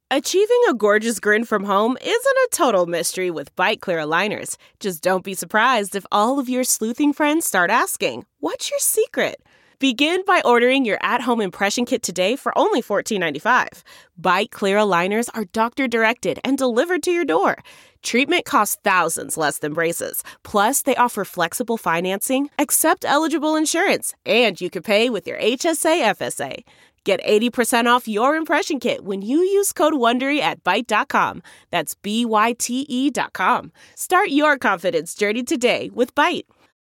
Achieving a gorgeous grin from home isn't a total mystery with Byte Clear aligners. Just don't be surprised if all of your sleuthing friends start asking, "What's your secret?" Begin by ordering your at-home impression kit today for only $14.95. Byte Clear aligners are doctor-directed and delivered to your door. Treatment costs thousands less than braces. Plus, they offer flexible financing, accept eligible insurance, and you can pay with your HSA FSA. Get 80% off your impression kit when you use code WONDERY at Byte.com. That's BYTE.com. Start your confidence journey today with Byte.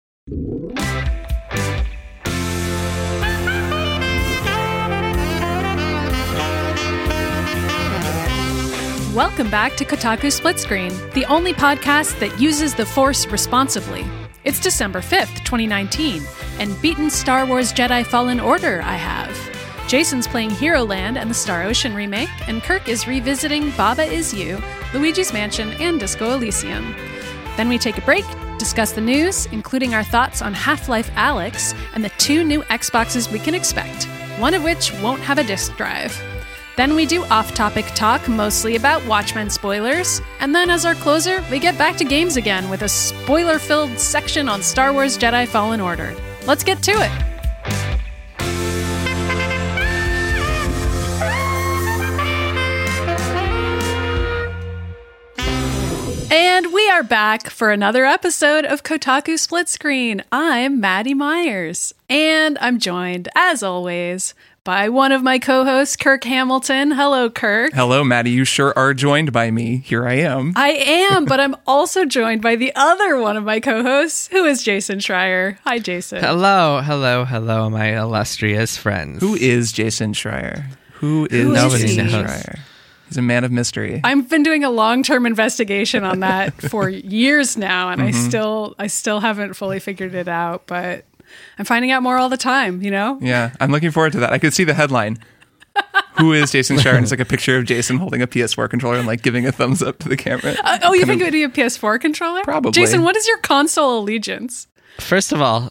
Welcome back to Kotaku Split Screen, the only podcast that uses the Force responsibly. It's December 5th, 2019, and beaten Star Wars Jedi Fallen Order I have. Jason's playing Hero Land and the Star Ocean remake, and Kirk is revisiting Baba Is You, Luigi's Mansion, and Disco Elysium. Then we take a break, discuss the news, including our thoughts on Half-Life Alyx and the 2 new Xboxes we can expect, one of which won't have a disk drive. Then we do off-topic talk, mostly about Watchmen spoilers, and then as our closer, we get back to games again with a spoiler-filled section on Star Wars Jedi Fallen Order. Let's get to it! And we are back for another episode of Kotaku Split Screen. I'm Maddie Myers, and I'm joined, as always, by one of my co-hosts, Kirk Hamilton. Hello, Kirk. Hello, Maddie. You sure are joined by me. Here I am. I am, but I'm also joined by the other one of my co-hosts, who is Jason Schreier. Hi, Jason. Hello, my illustrious friends. Who is Jason Schreier? Who is Nobody Jason knows. Schreier? He's a man of mystery. I've been doing a long-term investigation on that for years now, and I still haven't fully figured it out, but I'm finding out more all the time, you know? Yeah, I'm looking forward to that. I could see the headline. Who is Jason Schreier? And it's like a picture of Jason holding a PS4 controller and like giving a thumbs up to the camera. You think it would be a PS4 controller? Probably. Jason, what is your console allegiance? First of all,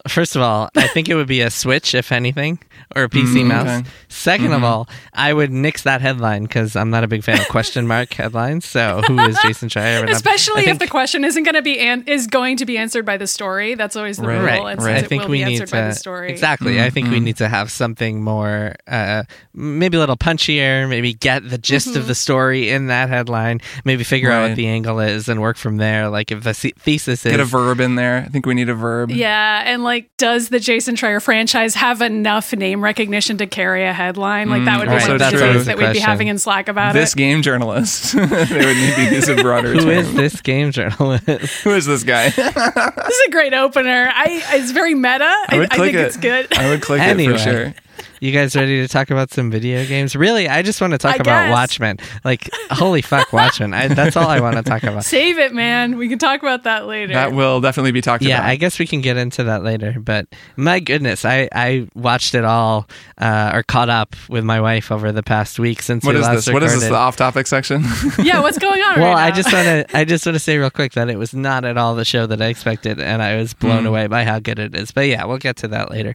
I think it would be a Switch, if anything, or a PC mouse. Okay. Second of all, I would nix that headline because I'm not a big fan of question mark headlines. So who is Jason Schreier? Especially if the question isn't going to be is going to be answered by the story. That's always the rule. And I think it will be answered by the story. Exactly. I think we need to have something more, maybe a little punchier. Maybe get the gist of the story in that headline. Maybe figure out what the angle is and work from there. Like if the thesis is get a verb in there. I think we need a verb. Yeah, and like, does the Jason Schreier franchise have enough name recognition to carry a headline? Like, that would be one of the debates that we'd be having in Slack about this game journalist. They would need to use a broader term. Who is this game journalist? Who is this guy? This is a great opener. It's very meta. I think it's good. I would click it for sure. You guys ready to talk about some video games? Really, I just want to talk about Watchmen. Like, holy fuck, Watchmen. That's all I want to talk about. Save it, man. We can talk about that later. That will definitely be talked about. Yeah, I guess we can get into that later. But my goodness, I watched it all or caught up with my wife over the past week since we last recorded. What is this, the off-topic section? Yeah, what's going on right now? Well, I just want to say real quick that it was not at all the show that I expected, and I was blown away by how good it is. But yeah, we'll get to that later.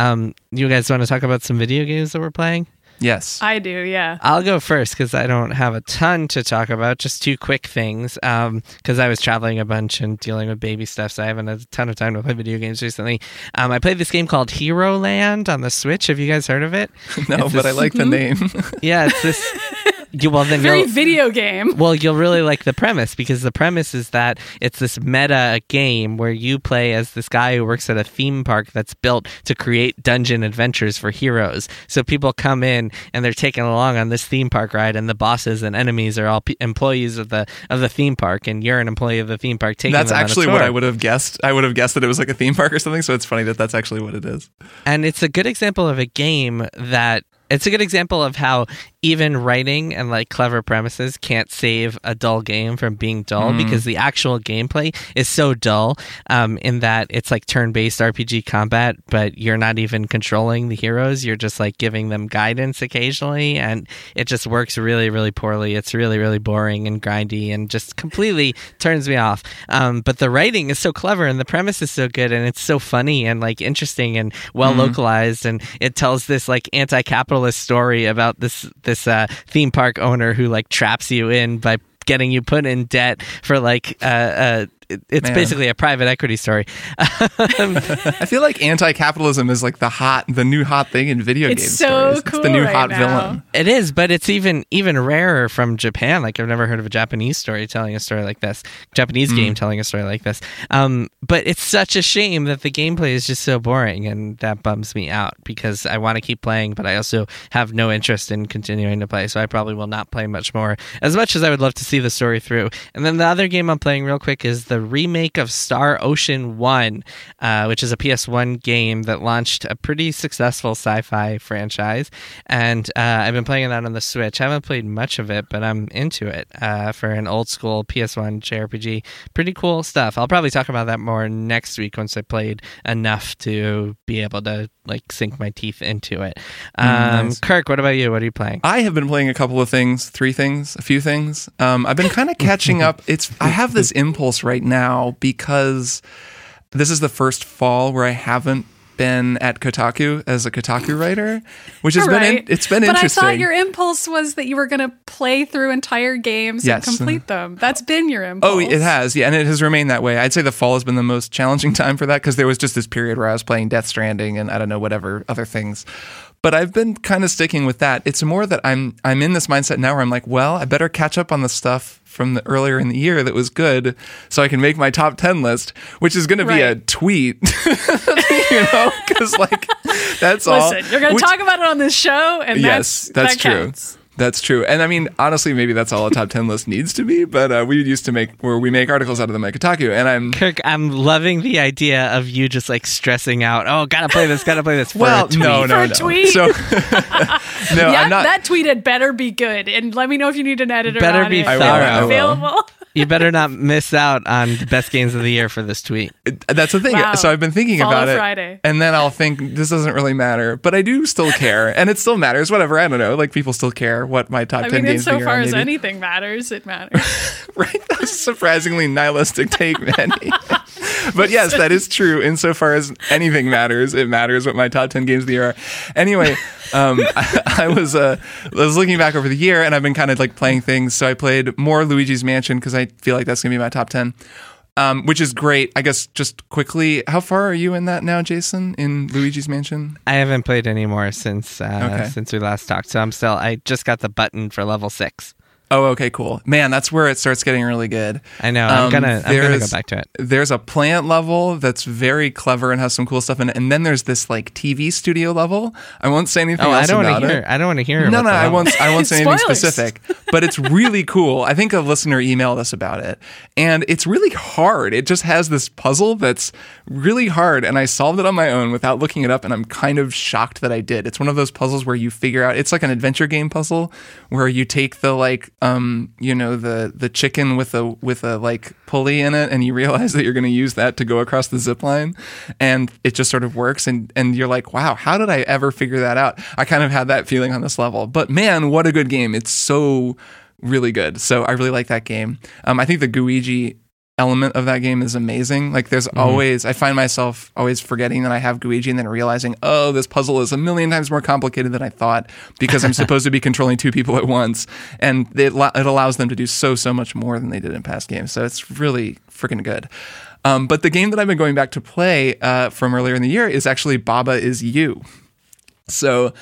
You guys want to talk about some video games that we're playing? Yes. I do, yeah. I'll go first because I don't have a ton to talk about. Just 2 quick things because I was traveling a bunch and dealing with baby stuff, so I haven't had a ton of time to play video games recently. I played this game called Hero Land on the Switch. Have you guys heard of it? No, but I like the name. Yeah, it's this... Very video game. Well, you'll really like the premise because the premise is that it's this meta game where you play as this guy who works at a theme park that's built to create dungeon adventures for heroes. So people come in and they're taken along on this theme park ride, and the bosses and enemies are all employees of the theme park, and you're an employee of the theme park taking them on a tour. That's actually what I would have guessed. I would have guessed that it was like a theme park or something. So it's funny that that's actually what it is. And it's a good example of a game that. It's a good example of how even writing and like clever premises can't save a dull game from being dull because the actual gameplay is so dull in that it's like turn-based RPG combat, but you're not even controlling the heroes. You're just like giving them guidance occasionally, and it just works really, really poorly. It's really, really boring and grindy and just completely turns me off. But the writing is so clever and the premise is so good and it's so funny and like interesting and well localized, and it tells this like anti-capitalist story about this this theme park owner who like traps you in by getting you put in debt for like it's basically a private equity story. I feel like anti-capitalism is like the new hot thing in video game so stories. cool It's the new right hot now. villain. It is, but it's even rarer from Japan. Like I've never heard of a Japanese story telling a story like this. Japanese game telling a story like this. But it's such a shame that the gameplay is just so boring, and that bums me out because I want to keep playing, but I also have no interest in continuing to play. So I probably will not play much more, as much as I would love to see the story through. And then the other game I'm playing real quick is the remake of Star Ocean 1, which is a PS1 game that launched a pretty successful sci-fi franchise. And I've been playing that on the Switch. I haven't played much of it, but I'm into it for an old school PS1 JRPG. Pretty cool stuff. I'll probably talk about that more next week once I played enough to be able to like sink my teeth into it. Nice. Kirk, what about you? What are you playing? I have been playing a couple of things, a few things. I've been kind of catching up. I have this impulse right now because this is the first fall where I haven't been at Kotaku as a Kotaku writer, which has been it's been but interesting. I thought your impulse was that you were going to play through entire games Yes. and complete them. That's been your impulse. Oh, it has, yeah, and it has remained that way. I'd say the fall has been the most challenging time for that because there was just this period where I was playing Death Stranding and I don't know, whatever other things. But I've been kind of sticking with that. It's more that I'm in this mindset now where I'm like, well, I better catch up on the stuff from the earlier in the year that was good so I can make my top 10 list, which is going to be a tweet, because like that's all. Listen, you're going to talk about it on this show, and yes, that's that true. counts. That's true. And I mean, honestly, maybe that's all a top 10 list needs to be, but we used to make articles out of them at Kotaku, and Kirk, I'm loving the idea of you just like stressing out. Oh, gotta play this for well, a tweet. no. For a tweet? So, no, Yeah, I'm not. that tweet had better be good, and let me know if you need an editor. Better on be it. thorough. I will. Available. You better not miss out on the best games of the year for this tweet. That's the thing. Wow. So I've been thinking Follow about it, Friday. and then I'll think this doesn't really matter, but I do still care, and it still matters. Whatever, I don't know. Like people still care what my top 10 games of the year insofar are. as Maybe. anything matters, it matters. Right? That's a surprisingly nihilistic take, Manny. But yes, that is true. Insofar as anything matters, it matters what my top 10 games of the year are. Anyway, I was looking back over the year, and I've been kind of like playing things. So I played more Luigi's Mansion because I feel like that's going to be my top 10, which is great. I guess just quickly, how far are you in that now, Jason, in Luigi's Mansion? I haven't played anymore since Okay. we last talked. So I just got the button for level 6. Oh, okay, cool. Man, that's where it starts getting really good. I know. I'm gonna go back to it. There's a plant level that's very clever and has some cool stuff in it, and then there's this like TV studio level. I won't say anything else about it. I don't want to hear. No, about the I level. won't say anything Spoilers. specific, but it's really cool. I think a listener emailed us about it, and it's really hard. It just has this puzzle that's really hard, and I solved it on my own without looking it up, and I'm kind of shocked that I did. It's one of those puzzles where you figure out, it's like an adventure game puzzle where you take the like, the chicken with a like pulley in it, and you realize that you're going to use that to go across the zip line, and it just sort of works, and you're like, wow, how did I ever figure that out? I kind of had that feeling on this level, but man, what a good game. It's so really good. So I really like that game. I think the Guigi element of that game is amazing. Like there's always, I find myself always forgetting that I have Guigi and then realizing, oh, this puzzle is a million times more complicated than I thought because I'm supposed to be controlling two people at once. And it allows them to do so much more than they did in past games. So it's really freaking good. But the game that I've been going back to play from earlier in the year is actually Baba Is You. So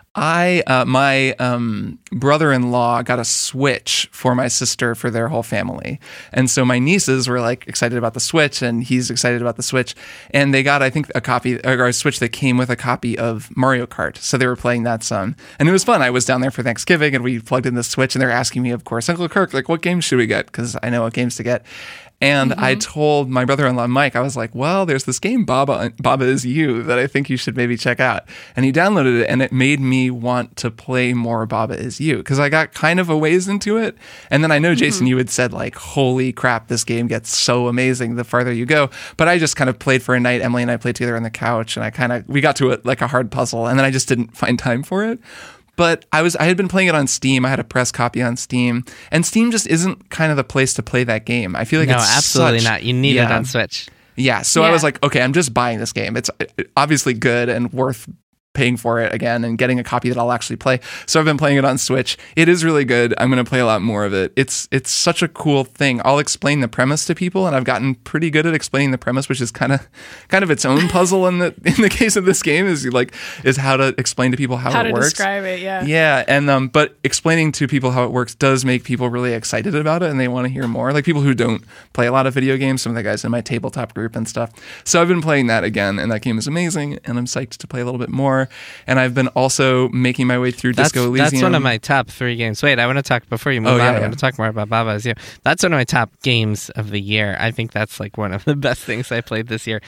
my brother-in-law got a Switch for my sister for their whole family. And so my nieces were like excited about the Switch, and he's excited about the Switch. And they got, I think, a Switch that came with a copy of Mario Kart. So they were playing that some. And it was fun. I was down there for Thanksgiving, and we plugged in the Switch, and they're asking me, of course, Uncle Kirk, like, what games should we get? Because I know what games to get. And I told my brother-in-law, Mike, I was like, well, there's this game, Baba Is You, that I think you should maybe check out. And he downloaded it, and it made me want to play more Baba Is You, because I got kind of a ways into it. And then I know, Jason, you had said, like, holy crap, this game gets so amazing the farther you go. But I just kind of played for a night. Emily and I played together on the couch, and we got to it like a hard puzzle, and then I just didn't find time for it. But I had been playing it on Steam. I had a press copy on Steam, and Steam just isn't kind of the place to play that game. I feel like it's absolutely not. You need it on Switch. Yeah. So I was like, okay, I'm just buying this game. It's obviously good and worth paying for it again and getting a copy that I'll actually play. So I've been playing it on Switch. It is really good. I'm going to play a lot more of it. It's such a cool thing. I'll explain the premise to people, and I've gotten pretty good at explaining the premise, which is kind of its own puzzle in the case of this game is how to explain to people how it works. How to describe it, yeah. Yeah, and but explaining to people how it works does make people really excited about it, and they want to hear more. Like people who don't play a lot of video games, some of the guys in my tabletop group and stuff. So I've been playing that again, and that game is amazing, and I'm psyched to play a little bit more. And I've been also making my way through Disco Elysium. That's one of my top 3 games. Wait, I want to talk, before you move on, I want to talk more about Baba Is You. That's one of my top games of the year. I think that's like one of the best things I played this year.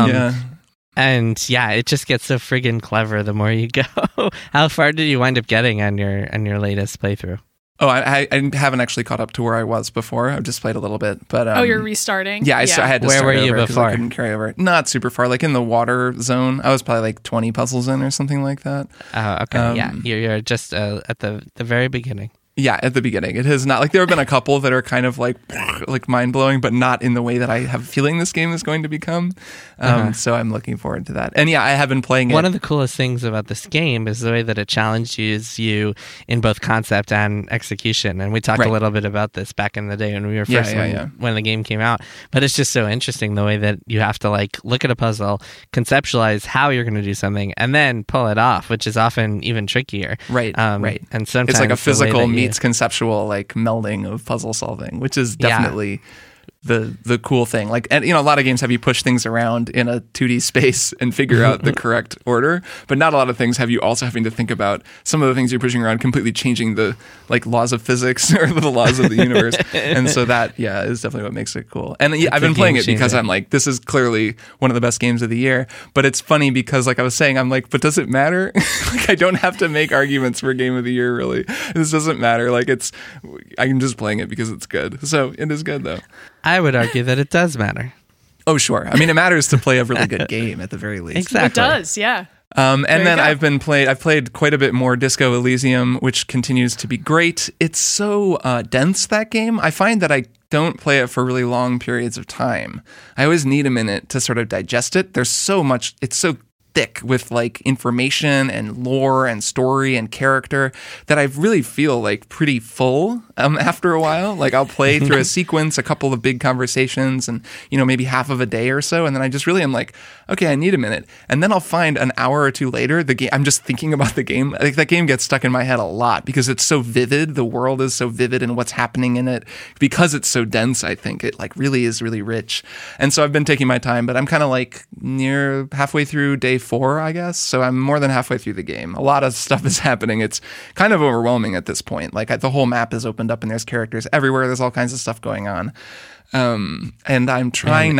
And yeah, it just gets so friggin' clever the more you go. How far did you wind up getting on your latest playthrough? Oh, I haven't actually caught up to where I was before. I've just played a little bit, but you're restarting. Yeah, I had to. Where were you before? I couldn't carry over. Not super far, like in the water zone. I was probably like 20 puzzles in or something like that. Oh, okay. Yeah, you're just at the very beginning. Yeah, at the beginning. It has not, like, there have been a couple that are kind of like mind-blowing, but not in the way that I have a feeling this game is going to become. So I'm looking forward to that. And yeah, I have been playing it. One of the coolest things about this game is the way that it challenges you in both concept and execution. And we talked a little bit about this back in the day when we were first when the game came out. But it's just so interesting the way that you have to like look at a puzzle, conceptualize how you're going to do something, and then pull it off, which is often even trickier. Right. And sometimes it's like a physical meets conceptual like melding of puzzle solving, which is definitely the cool thing. Like, and a lot of games have you push things around in a 2D space and figure out the correct order, but not a lot of things have you also having to think about some of the things you're pushing around completely changing the like laws of physics or the laws of the universe. And so that is definitely what makes it cool. And I've been playing it because I'm like, this is clearly one of the best games of the year. But it's funny because like I was saying, I'm like, but does it matter? Like I don't have to make arguments for game of the year really. This doesn't matter. Like I'm just playing it because it's good. So it is good though. I would argue that it does matter. Oh, sure. I mean, it matters to play a really good game at the very least. Exactly. It does, yeah. And then I've played quite a bit more Disco Elysium, which continues to be great. It's so dense, that game. I find that I don't play it for really long periods of time. I always need a minute to sort of digest it. There's so much, it's so thick with like information and lore and story and character that I really feel like pretty full after a while. Like I'll play through a sequence, a couple of big conversations and, maybe half of a day or so. And then I just really am like, okay, I need a minute. And then I'll find an hour or two later, the game, I'm just thinking about the game. Like that game gets stuck in my head a lot because it's so vivid. The world is so vivid and what's happening in it because it's so dense. I think it like really is really rich. And so I've been taking my time, but I'm kind of like near halfway through day 4, I guess. So I'm more than halfway through the game. A lot of stuff is happening. It's kind of overwhelming at this point. Like the whole map is opened up and there's characters everywhere. There's all kinds of stuff going on. And I'm trying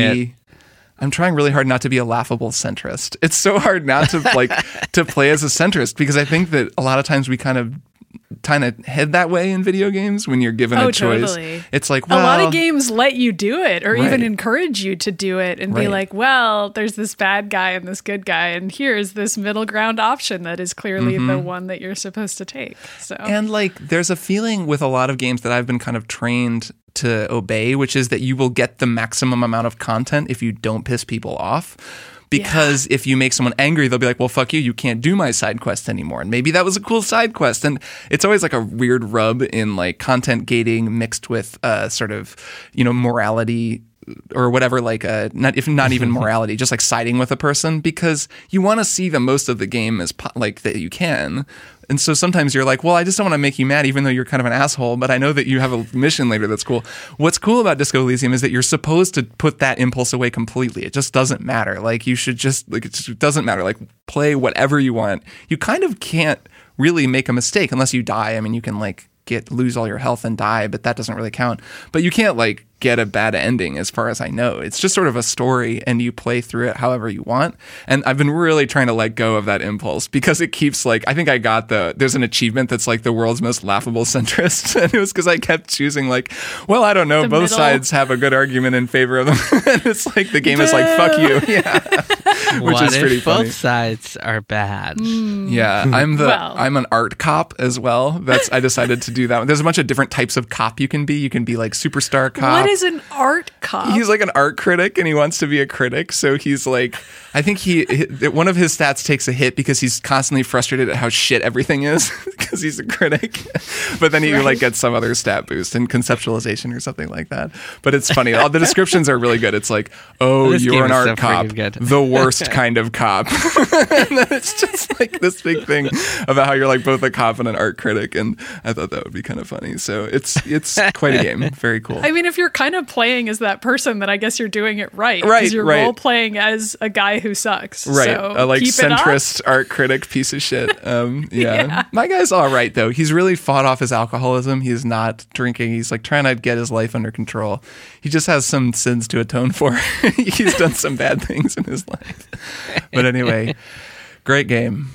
I'm trying really hard not to be a laughable centrist. It's so hard not to to play as a centrist because I think that a lot of times we kind of head that way in video games when you're given a choice. Totally. It's like, a lot of games let you do it or even Right. encourage you to do it and be like, well, there's this bad guy and this good guy, and here's this middle ground option that is clearly the one that you're supposed to take. So And like, there's a feeling with a lot of games that I've been kind of trained to obey, which is that you will get the maximum amount of content if you don't piss people off. Because if you make someone angry, they'll be like, well, fuck you, you can't do my side quest anymore. And maybe that was a cool side quest. And it's always like a weird rub in like content gating mixed with sort of, morality or whatever, like not even morality, just like siding with a person because you want to see the most of the game as like that you can. And so sometimes you're like, well, I just don't want to make you mad, even though you're kind of an asshole, but I know that you have a mission later that's cool. What's cool about Disco Elysium is that you're supposed to put that impulse away completely. It just doesn't matter. Like you should just, like, it just doesn't matter. Like play whatever you want. You kind of can't really make a mistake unless you die. I mean, you can like lose all your health and die, but that doesn't really count. But you can't like get a bad ending as far as I know. It's just sort of a story and you play through it however you want. And I've been really trying to let go of that impulse because it keeps like, I think I got there's an achievement that's like the world's most laughable centrist. And it was because I kept choosing like, well, I don't know, the both middle. Sides have a good argument in favor of them. And it's like, the game is like, fuck you. Yeah. Which What is if pretty funny. both sides are bad? Yeah, I'm an art cop as well. I decided to do that. There's a bunch of different types of cop you can be. You can be like superstar cop. What What is an art cop? He's like an art critic, and he wants to be a critic. So he's like, I think one of his stats takes a hit because he's constantly frustrated at how shit everything is because he's a critic. But then he like gets some other stat boost in conceptualization or something like that. But it's funny. All the descriptions are really good. It's like, oh, This you're game an is so art cop, freaking good. the worst kind of cop. And then it's just like this big thing about how you're like both a cop and an art critic. And I thought that would be kind of funny. So it's quite a game. Very cool. I mean, if you're kind of playing as that person, then I guess you're doing it right. Right, 'cause you're right. role playing as a guy who sucks. Right, So a like keep it up. centrist art critic piece of shit. Yeah. My guy's all right though. He's really fought off his alcoholism. He's not drinking. He's like trying to get his life under control. He just has some sins to atone for. He's done some bad things in his life. But anyway, great game.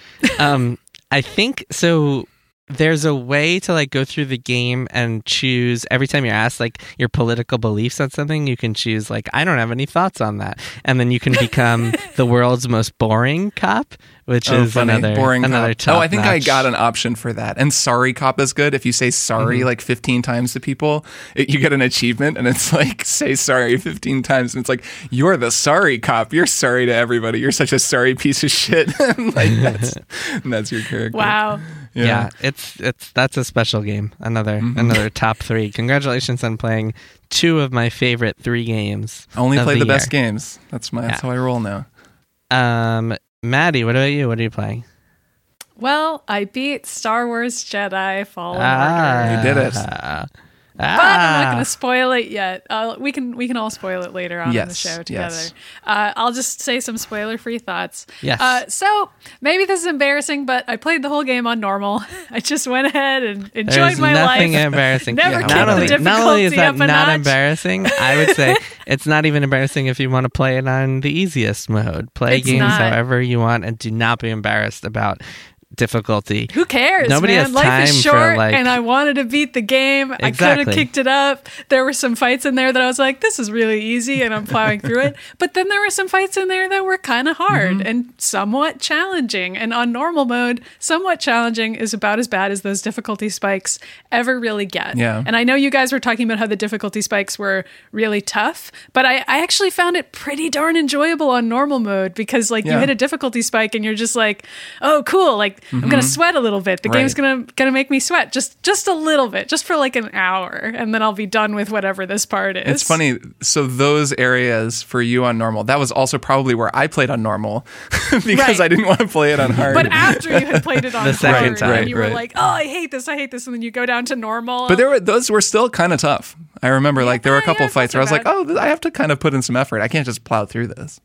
I think so. There's a way to like go through the game and choose every time you're asked like your political beliefs on something. You can choose like, I don't have any thoughts on that, and then you can become the world's most boring cop, which is funny. another Boring another cop. Oh, I think I top-notch. got an option for that. And sorry cop is good. If you say sorry like 15 times to people, you get an achievement, and it's like say sorry 15 times, and it's like you're the sorry cop. You're sorry to everybody. You're such a sorry piece of shit. Like that's your character. Wow. Yeah, that's a special game. Another top 3. Congratulations on playing 2 of my favorite 3 games. Only of play the year. best games. That's how I roll now. Maddie, what about you? What are you playing? Well, I beat Star Wars Jedi Fallen Order. You did it. But I'm not going to spoil it yet. We can all spoil it later on in the Yes, show together. yes. I'll just say some spoiler-free thoughts. Yes. So maybe this is embarrassing, but I played the whole game on normal. I just went ahead and enjoyed There's my nothing life. embarrassing. Never kicked not the only, difficulty not only is that up a not notch. embarrassing, I would say it's not even embarrassing if you want to play it on the easiest mode. Play It's games not. however you want and do not be embarrassed about difficulty. Who cares? Nobody man? has Life time is for, short, like- and I wanted to beat the game. I could Exactly. have kicked it up. There were some fights in there that I was like, "This is really easy," and I'm plowing through it. But then there were some fights in there that were kind of hard and somewhat challenging. And on normal mode, somewhat challenging is about as bad as those difficulty spikes ever really get. Yeah. And I know you guys were talking about how the difficulty spikes were really tough, but I actually found it pretty darn enjoyable on normal mode because, like, you Yeah. hit a difficulty spike and you're just like, "Oh, cool! Like, I'm gonna sweat a little bit. The Right. game's gonna make me sweat just a little bit, just for like an hour, and then I'll be done with whatever this part is." It's funny. So those areas for you on normal, that was also probably where I played on normal because Right. I didn't want to play it on hard. But after you had played it on The second hard, time. and you were Right. like, "Oh, I hate this, and then you go down to normal. But those were still kind of tough. I remember like there were a couple yeah, it's not fights so where I was like, bad. oh, I have to kind of put in some effort. I can't just plow through this.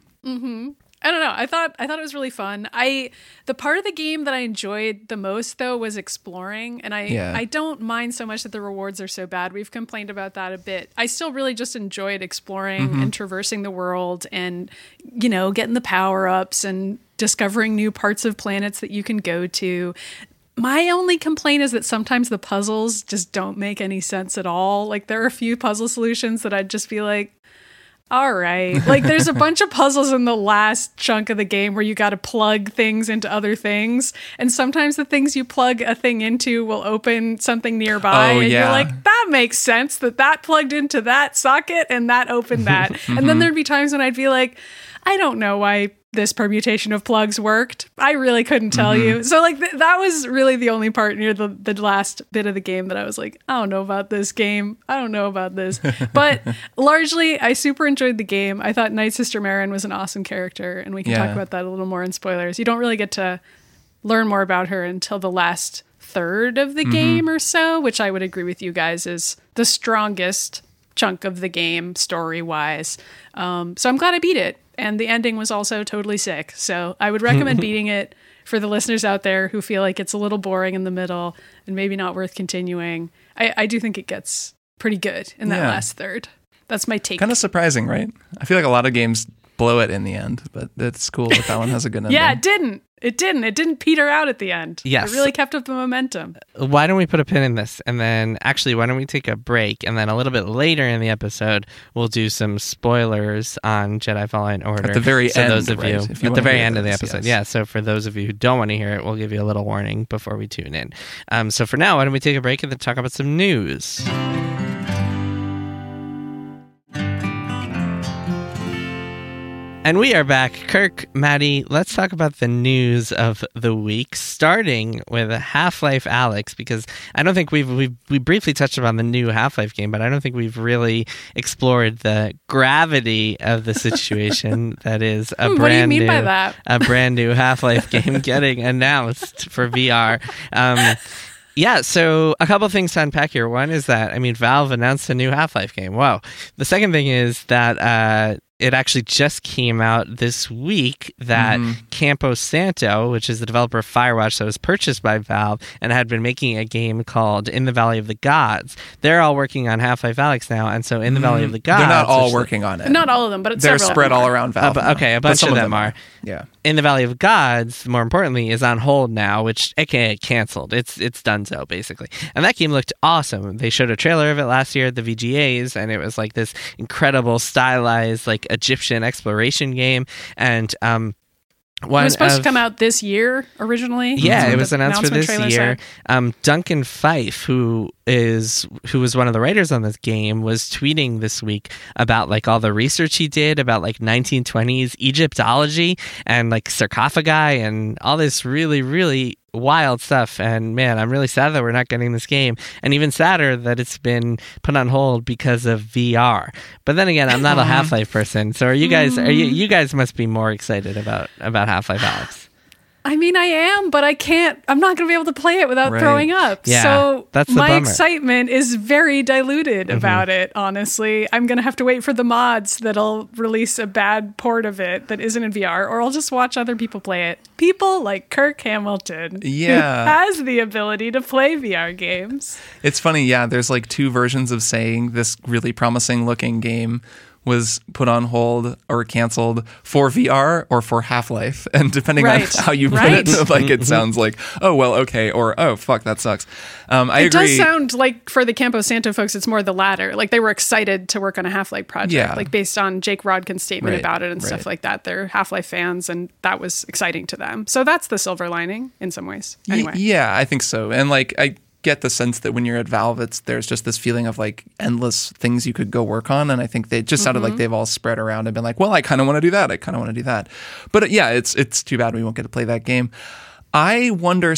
I don't know. I thought it was really fun. The part of the game that I enjoyed the most though was exploring, and I don't mind so much that the rewards are so bad. We've complained about that a bit. I still really just enjoyed exploring and traversing the world, and getting the power ups and discovering new parts of planets that you can go to. My only complaint is that sometimes the puzzles just don't make any sense at all. Like, there are a few puzzle solutions that I'd just be like, all right. Like, there's a bunch of puzzles in the last chunk of the game where you got to plug things into other things. And sometimes the things you plug a thing into will open something nearby. Oh, and yeah. you're like, that makes sense that plugged into that socket and that opened that. And then there'd be times when I'd be like, I don't know why this permutation of plugs worked. I really couldn't tell you. So like that was really the only part near the last bit of the game that I was like, I don't know about this game. I don't know about this. But largely, I super enjoyed the game. I thought Night Sister Marin was an awesome character, and we can talk about that a little more in spoilers. You don't really get to learn more about her until the last third of the game or so, which I would agree with you guys is the strongest chunk of the game story-wise. So I'm glad I beat it. And the ending was also totally sick. So I would recommend beating it for the listeners out there who feel like it's a little boring in the middle and maybe not worth continuing. I do think it gets pretty good in that last third. That's my take. Kind of surprising, right? I feel like a lot of games blow it in the end, but it's cool that that one has a good ending. Yeah, it didn't. It didn't peter out at the end. Yes. It really kept up the momentum. Why don't we put a pin in this, and then actually why don't we take a break, and then a little bit later in the episode we'll do some spoilers on Jedi Fallen Order At the very end, those of right? you If you at the wanna very hear end of the this, episode. yes. Yeah, so for those of you who don't want to hear it, we'll give you a little warning before we tune in. So for now, why don't we take a break and then talk about some news? And we are back. Kirk, Maddie, let's talk about the news of the week, starting with Half-Life Alyx, because I don't think we briefly touched upon the new Half-Life game, but I don't think we've really explored the gravity of the situation that is a What do you mean by that? a brand new Half-Life game getting announced for VR. Yeah, so a couple things to unpack here. One is that, Valve announced a new Half-Life game. Wow. The second thing is that it actually just came out this week that Campo Santo, which is the developer of Firewatch that was purchased by Valve and had been making a game called In the Valley of the Gods, they're all working on Half-Life Alyx now. And so In the Valley of the Gods... They're not all working on it. Not all of them, but they're several spread all around Valve. A bunch of them are. Yeah. In the Valley of Gods, more importantly, is on hold now, which aka canceled. It's donezo, basically. And that game looked awesome. They showed a trailer of it last year at the VGAs, and it was like this incredible stylized like Egyptian exploration game. And it was supposed to come out this year originally. Yeah, it was announced for this year. Duncan Fife, who was one of the writers on this game, was tweeting this week about like all the research he did about like 1920s Egyptology and like sarcophagi and all this really, really wild stuff. And man, I'm really sad that we're not getting this game, and even sadder that it's been put on hold because of VR. But then again, I'm not a Half-Life person, so are you guys? You guys must be more excited about Half-Life Alyx. I am, but I can't. I'm not going to be able to play it without throwing up. Yeah, so that's the my bummer. excitement is very diluted about it, honestly. I'm going to have to wait for the mods that'll release a bad port of it that isn't in VR, or I'll just watch other people play it. People like Kirk Hamilton, who has the ability to play VR games. It's funny, yeah, there's like two versions of saying this really promising looking game was put on hold or canceled for VR or for Half-Life. And depending on how you put it, like it sounds like, oh, well, okay, or oh, fuck, that sucks. I agree. It does sound like for the Campo Santo folks, it's more the latter. Like they were excited to work on a Half-Life project, like based on Jake Rodkin's statement about it and stuff like that. They're Half-Life fans, and that was exciting to them. So that's the silver lining in some ways. Anyway. Yeah, I think so. And like, I get the sense that when you're at Valve, there's just this feeling of like endless things you could go work on, and I think they just sounded like they've all spread around and been like, well, I kind of want to do that, I kind of want to do that. But yeah, it's too bad we won't get to play that game. I wonder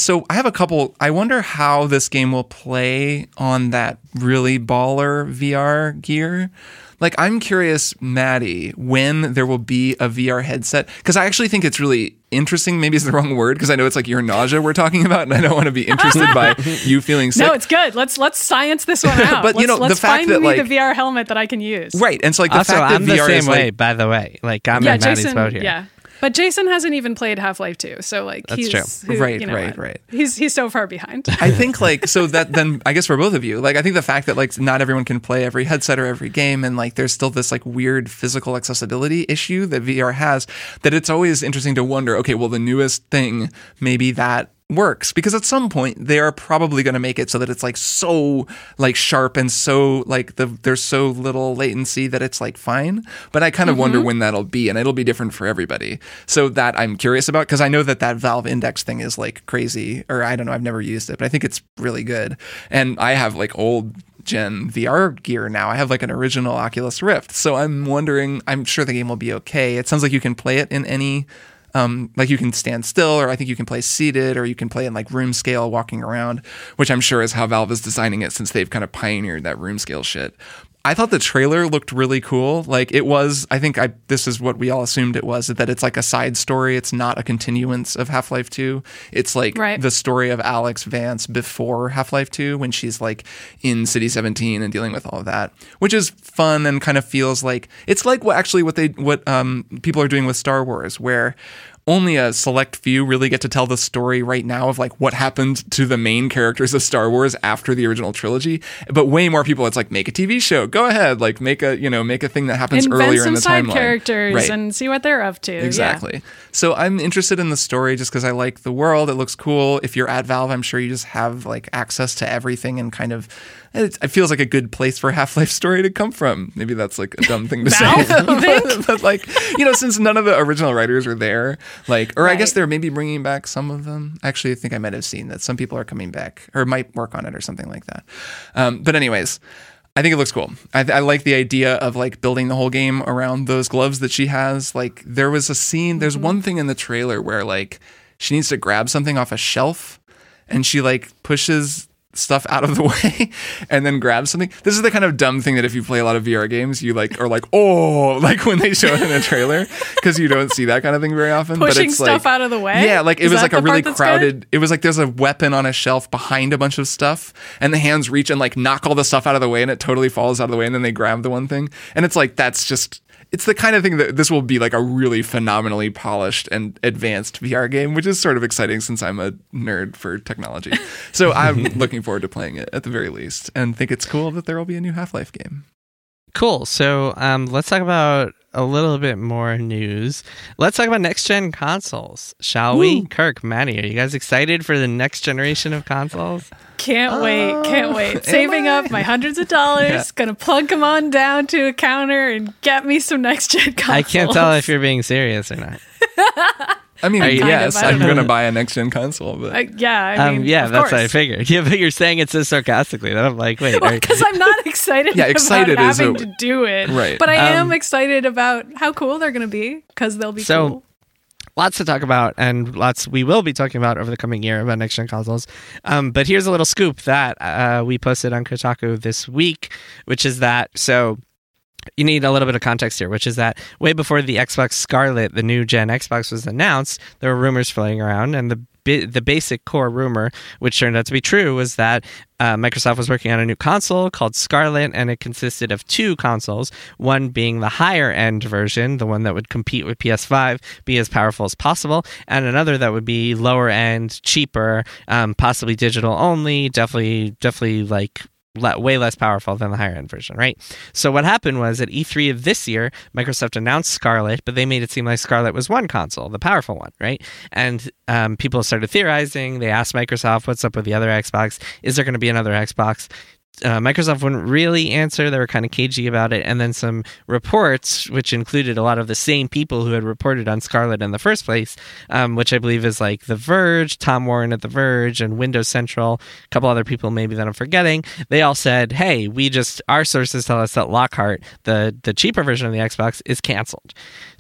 how this game will play on that really baller VR gear. Like, I'm curious, Maddie, when there will be a VR headset, because I actually think it's really interesting. Maybe it's the wrong word, because I know it's like your nausea we're talking about, and I don't want to be interested by you feeling sick. No, it's good. Let's science this one out. But let's the fact find that me like the VR helmet that I can use. Right, and so like the also, fact that I'm VR the is same way, like, by the way. Like I'm in Maddie's boat here. Yeah. But Jason hasn't even played Half-Life 2, so like That's true. Right. He's so far behind. I think like so that then I guess for both of you, like I think the fact that like not everyone can play every headset or every game, and like there's still this like weird physical accessibility issue that VR has, that it's always interesting to wonder, okay, well, the newest thing, maybe that works, because at some point they are probably going to make it so that it's like so like sharp and so like there's so little latency that it's like fine. But I kind of wonder when that'll be, and it'll be different for everybody. So that I'm curious about, because I know that Valve Index thing is like crazy, or I don't know, I've never used it, but I think it's really good. And I have like old gen VR gear now. I have like an original Oculus Rift, so I'm wondering, I'm sure the game will be okay. It sounds like you can play it in any like you can stand still, or I think you can play seated, or you can play in like room scale walking around, which I'm sure is how Valve is designing it, since they've kind of pioneered that room scale shit. I thought the trailer looked really cool. Like it was, this is what we all assumed it was, that it's like a side story. It's not a continuance of Half-Life 2. It's like the story of Alyx Vance before Half-Life 2, when she's like in City 17 and dealing with all of that, which is fun and kind of feels like, it's like what people are doing with Star Wars, where only a select few really get to tell the story right now of like what happened to the main characters of Star Wars after the original trilogy. But way more people, it's like, make a TV show, go ahead, like make a thing that happens earlier in the timeline. Invent some side characters and see what they're up to. Exactly. Yeah. So I'm interested in the story just because I like the world. It looks cool. If you're at Valve, I'm sure you just have like access to everything, and kind of it feels like a good place for a Half-Life story to come from. Maybe that's like a dumb thing to say. You think? But like, since none of the original writers are there, like, or I guess they're maybe bringing back some of them. Actually, I think I might have seen that some people are coming back or might work on it or something like that. But anyways, I think it looks cool. I like the idea of like building the whole game around those gloves that she has. Like there was a scene, there's one thing in the trailer where like she needs to grab something off a shelf and she like pushes stuff out of the way and then grabs something. This is the kind of dumb thing that if you play a lot of VR games, you like are like, oh, like when they show it in a trailer, because you don't see that kind of thing very often. Pushing but it's stuff like, out of the way? Yeah, like it Is was that like a the really part that's crowded, it was like there's a weapon on a shelf behind a bunch of stuff and the hands reach and like knock all the stuff out of the way and it totally falls out of the way and then they grab the one thing. And it's like, that's just, it's the kind of thing that this will be like a really phenomenally polished and advanced VR game, which is sort of exciting since I'm a nerd for technology. So I'm looking forward to playing it at the very least and think it's cool that there will be a new Half-Life game. Cool. So let's talk about a little bit more news. Let's talk about next-gen consoles, shall we? Kirk, Maddie, are you guys excited for the next generation of consoles? Can't wait. Saving up my hundreds of dollars, gonna plunk them on down to a counter and get me some next-gen consoles. I can't tell if you're being serious or not. I mean, yes, I don't I'm know. going to buy a next-gen console, but I mean, that's of what I course. figured. Yeah, but you're saying it so sarcastically that I'm like, wait. Because I'm not excited, excited about is having a- to do it. Right. But I am excited about how cool they're going to be, because they'll be cool. Lots to talk about, and we will be talking about over the coming year about next-gen consoles. But here's a little scoop that we posted on Kotaku this week, which is that, so you need a little bit of context here, which is that way before the Xbox Scarlett, the new gen Xbox, was announced, there were rumors floating around, and the basic core rumor, which turned out to be true, was that Microsoft was working on a new console called Scarlett, and it consisted of two consoles, one being the higher end version, the one that would compete with PS5, be as powerful as possible, and another that would be lower end, cheaper, possibly digital only, definitely like way less powerful than the higher end version, right? So what happened was at E3 of this year, Microsoft announced Scarlett, but they made it seem like Scarlett was one console, the powerful one, right? And people started theorizing. They asked Microsoft, what's up with the other Xbox? Is there going to be another Xbox? Microsoft wouldn't really answer. They were kind of cagey about it. And then some reports, which included a lot of the same people who had reported on Scarlett in the first place, which I believe is like The Verge, Tom Warren at The Verge, and Windows Central, a couple other people maybe that I'm forgetting. They all said, hey, our sources tell us that Lockhart, the cheaper version of the Xbox, is canceled.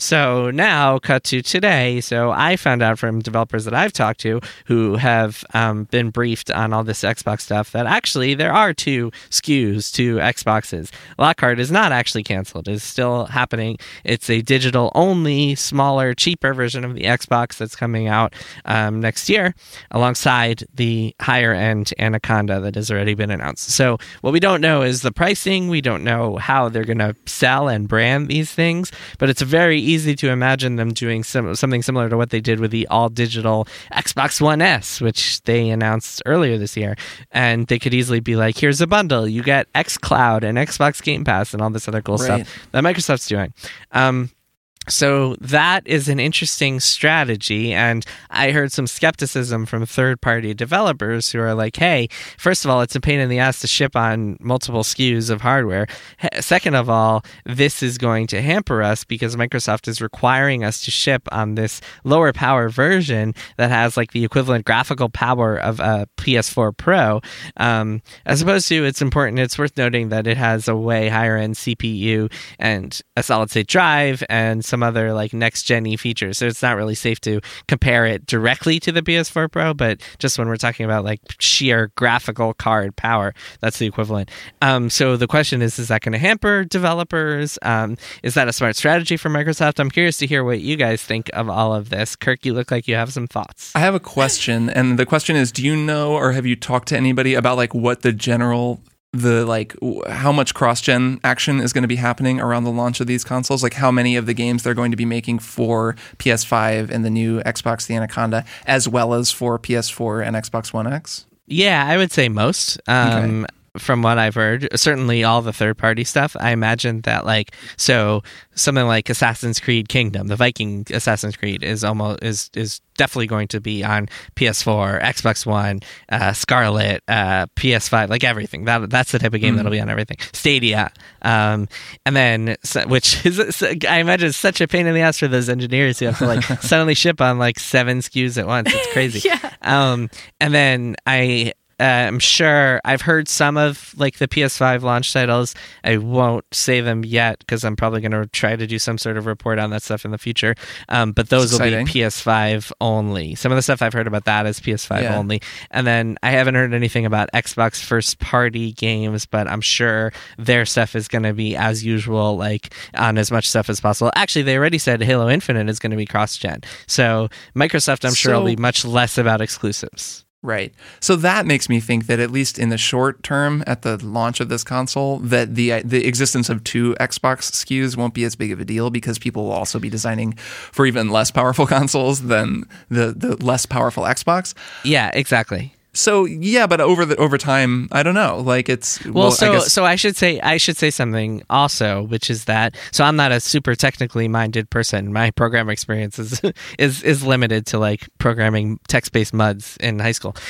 So now, cut to today. So I found out from developers that I've talked to who have been briefed on all this Xbox stuff that actually there are two SKUs, two Xboxes. Lockhart is not actually canceled. It's still happening. It's a digital only, smaller, cheaper version of the Xbox that's coming out next year alongside the higher end Anaconda that has already been announced. So what we don't know is the pricing. We don't know how they're going to sell and brand these things, but it's very easy to imagine them doing something similar to what they did with the all digital Xbox One S, which they announced earlier this year. And they could easily be like, here's a bundle. You get xCloud and Xbox Game Pass and all this other cool stuff that Microsoft's doing. So that is an interesting strategy, and I heard some skepticism from third-party developers who are like, hey, first of all, it's a pain in the ass to ship on multiple SKUs of hardware. Second of all, this is going to hamper us because Microsoft is requiring us to ship on this lower power version that has like the equivalent graphical power of a PS4 Pro. As opposed to, it's worth noting that it has a way higher end CPU and a solid-state drive and some other like next-gen-y features. So it's not really safe to compare it directly to the PS4 Pro, but just when we're talking about like sheer graphical card power, that's the equivalent. So the question is that going to hamper developers? Is that a smart strategy for Microsoft? I'm curious to hear what you guys think of all of this. Kirk, you look like you have some thoughts. I have a question, and the question is, do you know or have you talked to anybody about like what how much cross-gen action is going to be happening around the launch of these consoles? Like how many of the games they're going to be making for PS5 and the new Xbox, the Anaconda, as well as for PS4 and Xbox One X? Yeah, I would say most. Okay. From what I've heard, certainly all the third-party stuff. I imagine that, like, so something like Assassin's Creed Kingdom, the Viking Assassin's Creed, is definitely going to be on PS4, Xbox One, Scarlet, PS5, like everything. That's the type of game that'll be on everything. Stadia, and then which is, I imagine, such a pain in the ass for those engineers who have to like suddenly ship on like 7 SKUs at once. It's crazy. Yeah. And then I'm sure I've heard some of like the PS5 launch titles. I won't say them yet because I'm probably going to try to do some sort of report on that stuff in the future. But those will be PS5 only. Some of the stuff I've heard about that is PS5 only. And then I haven't heard anything about Xbox first party games, but I'm sure their stuff is going to be as usual, like on as much stuff as possible. Actually, they already said Halo Infinite is going to be cross-gen. So Microsoft, I'm sure, will be much less about exclusives. Right. So that makes me think that at least in the short term, at the launch of this console, that the existence of two Xbox SKUs won't be as big of a deal because people will also be designing for even less powerful consoles than the less powerful Xbox. Yeah, exactly. So yeah, but over time, I don't know. Like it's so I should say something also, which is that I'm not a super technically minded person. My programming experience is limited to like programming text-based MUDs in high school.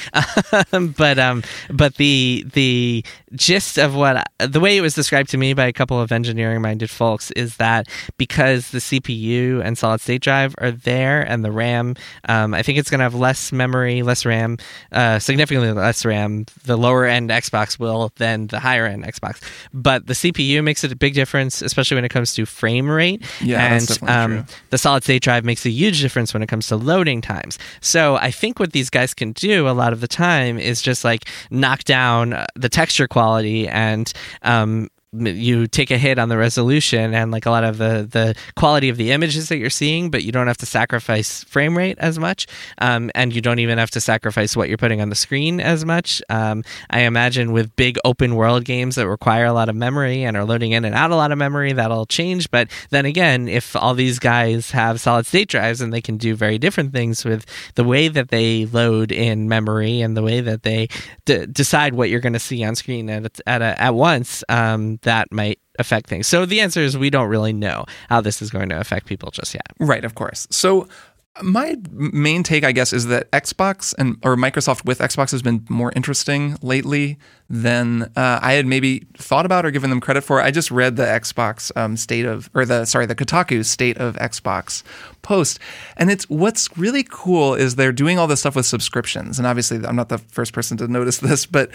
But the gist of the way it was described to me by a couple of engineering minded folks is that because the CPU and solid state drive are there and the RAM, I think it's going to have less memory, less RAM, significantly less RAM, the lower end Xbox will than the higher end Xbox. But the CPU makes it a big difference, especially when it comes to frame rate. Yeah, and that's definitely true. The solid state drive makes a huge difference when it comes to loading times. So I think what these guys can do a lot of the time is just like knock down the texture quality and you take a hit on the resolution and like a lot of the quality of the images that you're seeing, but you don't have to sacrifice frame rate as much, and you don't even have to sacrifice what you're putting on the screen as much. I imagine with big open world games that require a lot of memory and are loading in and out a lot of memory, that'll change. But then again, if all these guys have solid state drives and they can do very different things with the way that they load in memory and the way that they decide what you're going to see on screen at once, that might affect things. So the answer is we don't really know how this is going to affect people just yet. Right, of course. So my main take, I guess, is that Xbox or Microsoft with Xbox has been more interesting lately than I had maybe thought about or given them credit for. I just read the Xbox the Kotaku State of Xbox post, and what's really cool is they're doing all this stuff with subscriptions. And obviously, I'm not the first person to notice this, but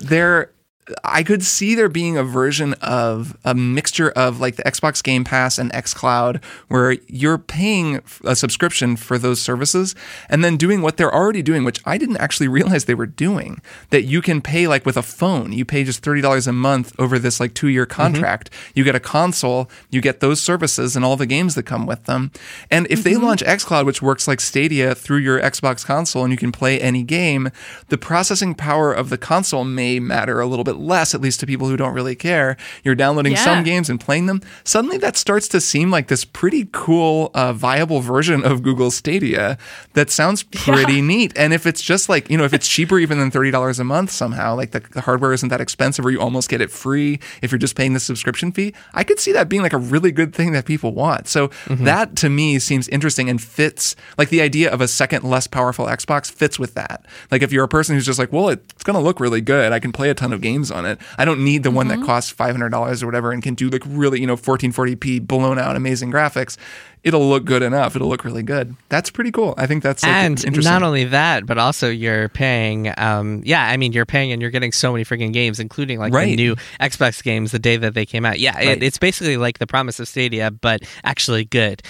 I could see there being a version of a mixture of like the Xbox Game Pass and xCloud where you're paying a subscription for those services and then doing what they're already doing, which I didn't actually realize they were doing, that you can pay like with a phone. You pay just $30 a month over this like 2-year contract. Mm-hmm. You get a console, you get those services and all the games that come with them. And if they launch xCloud, which works like Stadia through your Xbox console and you can play any game, the processing power of the console may matter a little bit less, at least to people who don't really care. You're downloading some games and playing them. Suddenly that starts to seem like this pretty cool, viable version of Google Stadia that sounds pretty neat. And if it's just like, if it's cheaper even than $30 a month somehow, like the hardware isn't that expensive or you almost get it free if you're just paying the subscription fee, I could see that being like a really good thing that people want. So that to me seems interesting and fits, like the idea of a second less powerful Xbox fits with that. Like if you're a person who's just like, well, it's going to look really good. I can play a ton of games on it. I don't need the one that costs $500 or whatever and can do like really, 1440p blown out amazing graphics. It'll look good enough. It'll look really good. That's pretty cool. I think that's interesting. Not only that, but also you're paying. You're paying and you're getting so many freaking games, including like the new Xbox games the day that they came out. Yeah, it's basically like the promise of Stadia, but actually good.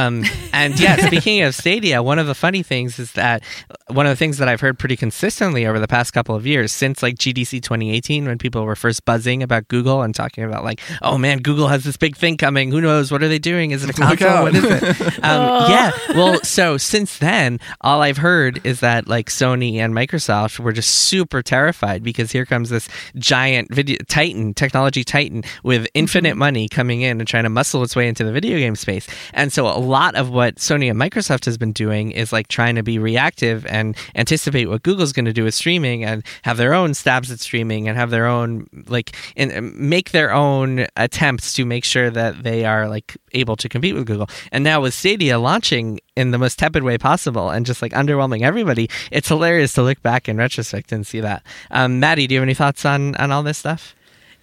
Speaking of Stadia, one of the funny things is that one of the things that I've heard pretty consistently over the past couple of years, since like GDC 2018, when people were first buzzing about Google and talking about like, oh man, Google has this big thing coming. Who knows? What are they doing? Is it a console? What is it? Well, so since then, all I've heard is that like Sony and Microsoft were just super terrified because here comes this giant technology titan with infinite money coming in and trying to muscle its way into the video game space. And so a lot of what Sony and Microsoft has been doing is like trying to be reactive and anticipate what Google's going to do with streaming and have their own stabs at streaming and have their own make their own attempts to make sure that they are like able to compete with Google. And now with Stadia launching in the most tepid way possible and just like underwhelming everybody, it's hilarious to look back in retrospect and see that. Maddie, do you have any thoughts on all this stuff?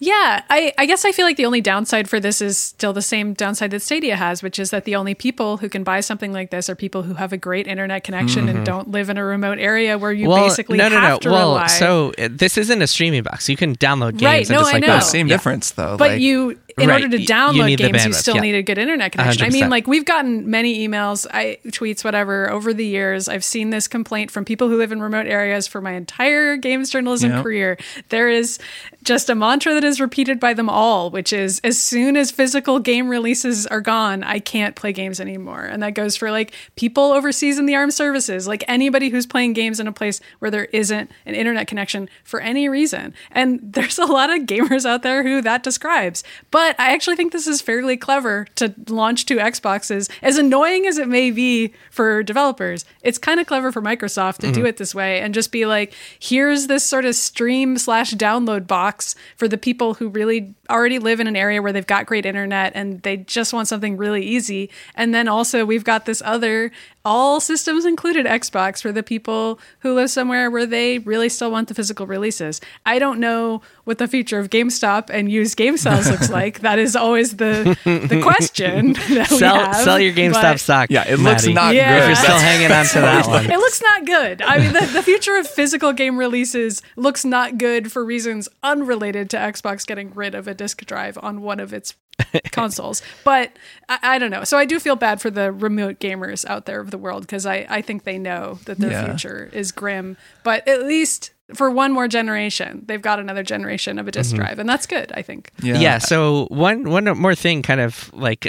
Yeah, I guess I feel like the only downside for this is still the same downside that Stadia has, which is that the only people who can buy something like this are people who have a great internet connection and don't live in a remote area where you basically have to rely. So this isn't a streaming box. You can download games. Right, and just I know. Same difference, though. But in order to download games, you still yeah. need a good internet connection. 100%. I mean, like, we've gotten many emails, tweets, whatever, over the years. I've seen this complaint from people who live in remote areas for my entire games journalism career. There is just a mantra that is repeated by them all, which is, as soon as physical game releases are gone, I can't play games anymore. And that goes for like people overseas in the armed services, like anybody who's playing games in a place where there isn't an internet connection for any reason. And there's a lot of gamers out there who that describes. But I actually think this is fairly clever to launch 2 Xboxes. As annoying as it may be for developers, it's kind of clever for Microsoft to do it this way and just be like, here's this sort of stream/download box for the people who really already live in an area where they've got great internet and they just want something really easy. And then also we've got this other all systems included Xbox for the people who live somewhere where they really still want the physical releases. I don't know what the future of GameStop and used game sales looks like. That is always the question that we have. Sell your GameStop stock. Yeah, it looks not Yeah. good. If you're still hanging on to that one. It looks not good. I mean, the future of physical game releases looks not good for reasons unrelated to Xbox getting rid of a disk drive on one of its consoles. But I don't know. So I do feel bad for the remote gamers out there of the world because I think they know that their future is grim. But at least for one more generation, they've got another generation of a disk drive, and that's good, I think. Yeah. So one more thing, kind of like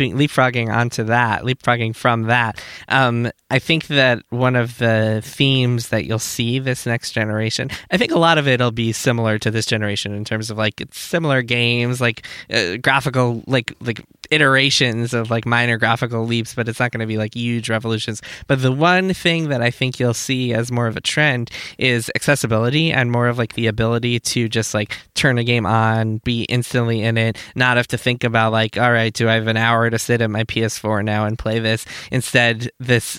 leapfrogging from that. I think that one of the themes that you'll see this next generation, I think a lot of it'll be similar to this generation in terms of like it's similar games, like graphical, like iterations of like minor graphical leaps, but it's not going to be like huge revolutions. But the one thing that I think you'll see as more of a trend is accessibility and more of like the ability to just like turn a game on, be instantly in it, not have to think about like, all right, do I have an hour to sit at my PS4 now and play this? Instead,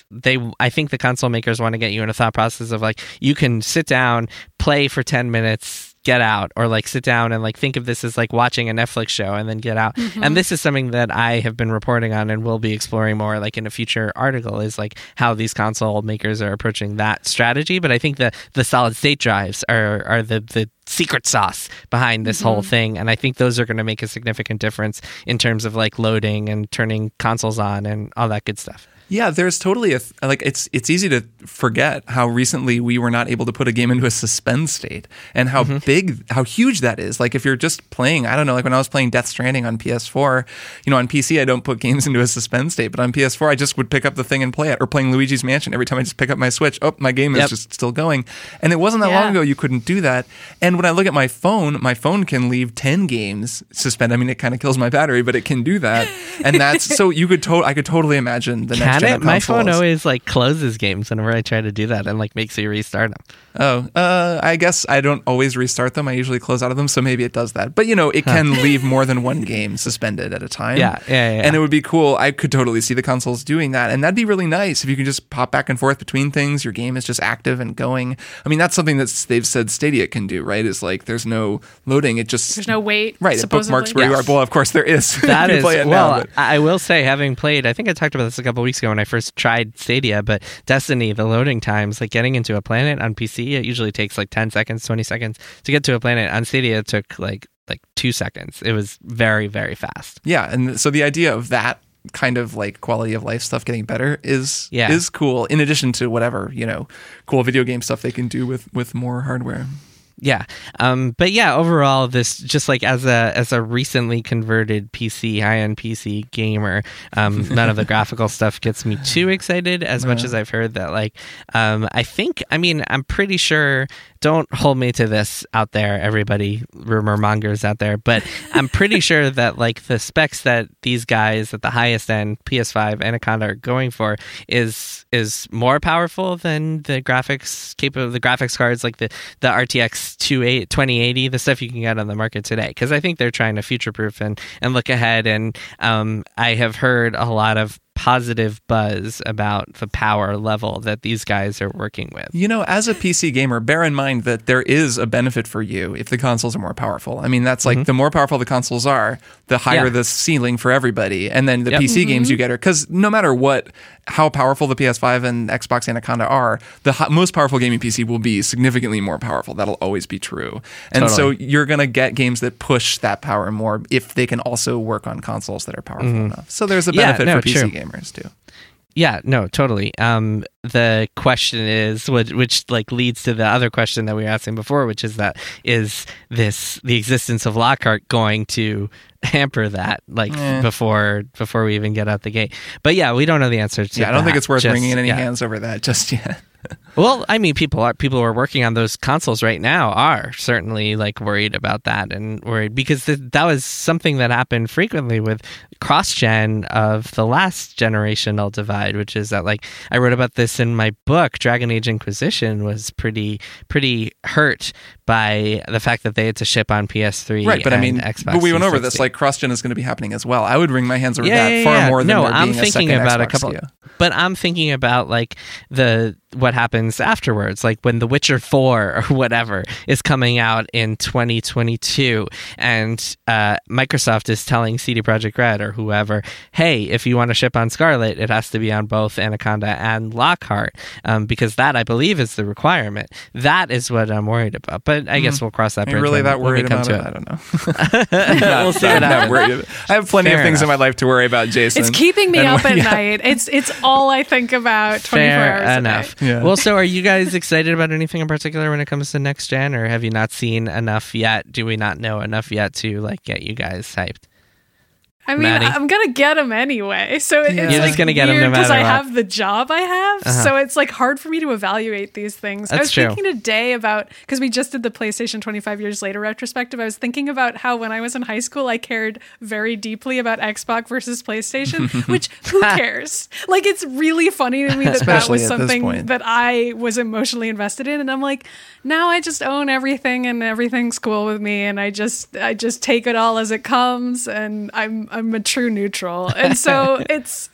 I think the console makers want to get you in a thought process of like, you can sit down, play for 10 minutes, get out, or like sit down and like think of this as like watching a Netflix show and then get out. And this is something that I have been reporting on and will be exploring more like in a future article, is like how these console makers are approaching that strategy. But I think the solid state drives are the secret sauce behind this whole thing, and I think those are going to make a significant difference in terms of like loading and turning consoles on and all that good stuff. Yeah, there's totally it's easy to forget how recently we were not able to put a game into a suspend state and how how huge that is. Like if you're just playing, I don't know, like when I was playing Death Stranding on PS4, on PC I don't put games into a suspend state, but on PS4 I just would pick up the thing and play it. Or playing Luigi's Mansion, every time I just pick up my Switch, my game is just still going. And it wasn't that long ago you couldn't do that. And when I look at my phone can leave 10 games suspended. I mean, it kind of kills my battery, but it can do that. And that's so I could totally imagine the next gen of my consoles. phone always like closes games whenever I try to do that and like makes you restart them. I guess I don't always restart them. I usually close out of them, so maybe it does that. But it can leave more than one game suspended at a time. Yeah. And it would be cool. I could totally see the consoles doing that, and that'd be really nice if you can just pop back and forth between things. Your game is just active and going. I mean, that's something that they've said Stadia can do, right? Is like there's no loading. There's no wait. Right. It bookmarks where you are. Well, of course there is. That is play it well. now, I will say, having played, I think I talked about this a couple weeks ago when I first tried Stadia, but Destiny, the loading times, like getting into a planet on PC, it usually takes like 10 seconds, 20 seconds to get to a planet. On Stadia, it took like 2 seconds. It was very, very fast. Yeah, and so the idea of that kind of like quality of life stuff getting better is cool, in addition to whatever cool video game stuff they can do with more hardware. Yeah. But yeah, overall, this just like as a recently converted high-end PC gamer, none of the graphical stuff gets me too excited as much as I've heard that I'm pretty sure, don't hold me to this out there, everybody, rumor mongers out there, but I'm pretty sure that like the specs that these guys at the highest end PS5 Anaconda are going for is more powerful than the graphics cards, like the RTX 2080, the stuff you can get on the market today, because I think they're trying to future-proof and look ahead. And I have heard a lot of positive buzz about the power level that these guys are working with. You know, as a PC gamer, bear in mind that there is a benefit for you if the consoles are more powerful. I mean, that's like the more powerful the consoles are, the higher the ceiling for everybody. And then the PC games you get are, because no matter how powerful the PS5 and Xbox Anaconda are, the most powerful gaming PC will be significantly more powerful. That'll always be true. And so you're going to get games that push that power more if they can also work on consoles that are powerful enough. So there's a benefit for PC gamers too. Yeah, no, totally. The question is, which like leads to the other question that we were asking before, which is the existence of Lockhart going to hamper that before we even get out the gate? But yeah, we don't know the answer to that. I don't think it's worth wringing any hands over that just yet. Well, I mean, people who are working on those consoles right now are certainly like worried about that and worried because that was something that happened frequently with cross-gen of the last generational divide, which is that, like, I wrote about this in my book. Dragon Age Inquisition was pretty hurt by the fact that they had to ship on PS3 right, but and I mean, Xbox but we went 360. over this, like, cross-gen is going to be happening as well. I would wring my hands over that far more than there being a second Xbox SKU. But I'm thinking about, like, what happens afterwards, like when The Witcher 4 or whatever is coming out in 2022 and Microsoft is telling CD Projekt Red or whoever, hey, if you want to ship on Scarlet, it has to be on both Anaconda and Lockhart, because that, I believe, is the requirement. That is what I'm worried about, but I guess we'll cross that bridge. Are you really that worried about it? I don't know. We'll see what happens. I have plenty of things in my life to worry about, Jason. It's keeping me up at night. It's all I think about 24 hours enough. a day. Yeah. Well, so are you guys excited about anything in particular when it comes to next gen, or have you not seen enough yet? Do we not know enough yet to like get you guys hyped? I mean, Maddie? I'm gonna get them anyway, so it's You're like just gonna get them no because matter I what. have the job I have, so it's like hard for me to evaluate these things. I was thinking today about, because we just did the PlayStation 25 years later retrospective. I was thinking about how when I was in high school, I cared very deeply about Xbox versus PlayStation, which who cares? Like, it's really funny to me that was something that I was emotionally invested in, and I'm like, now I just own everything and everything's cool with me, and I just take it all as it comes, and I'm a true neutral. And so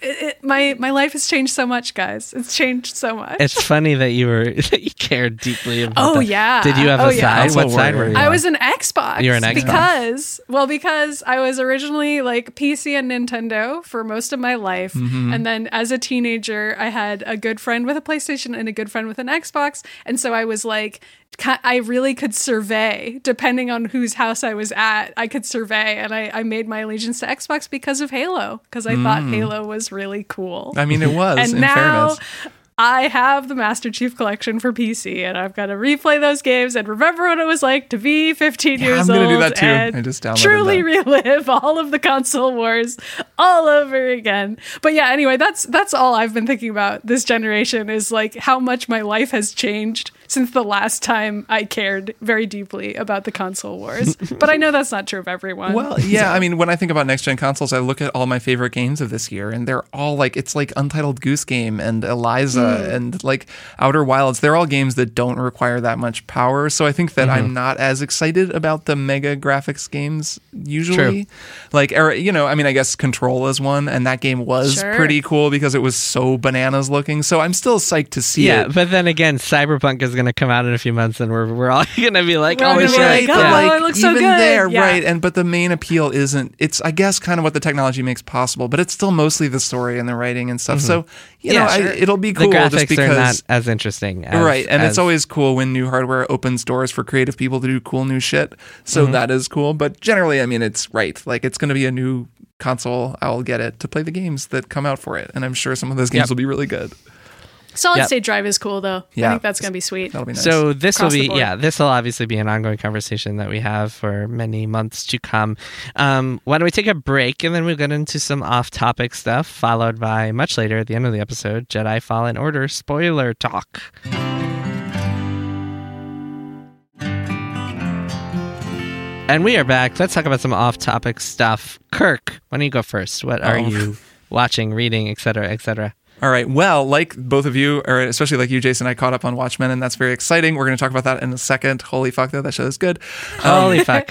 my life has changed so much, guys. It's changed so much. It's funny that you cared deeply about Oh that. yeah. Did you have a side? What side were you on? I was an Xbox. You're an Xbox. Because I was originally like PC and Nintendo for most of my life. And then as a teenager, I had a good friend with a PlayStation and a good friend with an Xbox. And so I was like, I really could survey, depending on whose house I was at, I could survey. And I made my allegiance to Xbox because of Halo, because I thought Halo was really cool. I mean, it was, and in now, fairness. I have the Master Chief Collection for PC, and I've got to replay those games and remember what it was like to be 15 years old. I'm going to do that too. And I just downloaded truly that. relive all of the console wars all over again. But yeah, anyway, that's all I've been thinking about this generation, is like how much my life has changed since the last time I cared very deeply about the console wars. But I know that's not true of everyone. Well, yeah, I mean, when I think about next-gen consoles, I look at all my favorite games of this year, and they're all like, it's like Untitled Goose Game and Eliza and like Outer Wilds. They're all games that don't require that much power. So I think that I'm not as excited about the mega graphics games usually. True. Like, or, you know, I mean, I guess Control is one, and that game was pretty cool because it was so bananas looking. So I'm still psyched to see it. Yeah, but then again, Cyberpunk is going to come out in a few months, and we're all going to be like, We're all oh, gonna be shit. like, oh, it looks so even good. there, Yeah. right? And but the main appeal isn't. It's, I guess, kind of what the technology makes possible, but it's still mostly the story and the writing and stuff. So you know, it'll be cool The graphics just because are not as interesting, right? And it's always cool when new hardware opens doors for creative people to do cool new shit. So that is cool. But generally, I mean, it's right. Like, it's going to be a new console. I'll get it to play the games that come out for it, and I'm sure some of those games will be really good. Solid state drive is cool, though. Yeah. I think that's going to be sweet. That'll be nice. So this will Across the be, board. this will obviously be an ongoing conversation that we have for many months to come. Why don't we take a break, and then we'll get into some off-topic stuff, followed by, much later at the end of the episode, Jedi Fallen Order spoiler talk. And we are back. Let's talk about some off-topic stuff. Kirk, why don't you go first? What are you watching, reading, etc., etc.? All right. Well, like both of you, or especially like you, Jason, I caught up on Watchmen, and that's very exciting. We're going to talk about that in a second. Holy fuck, though, that show is good. Holy fuck.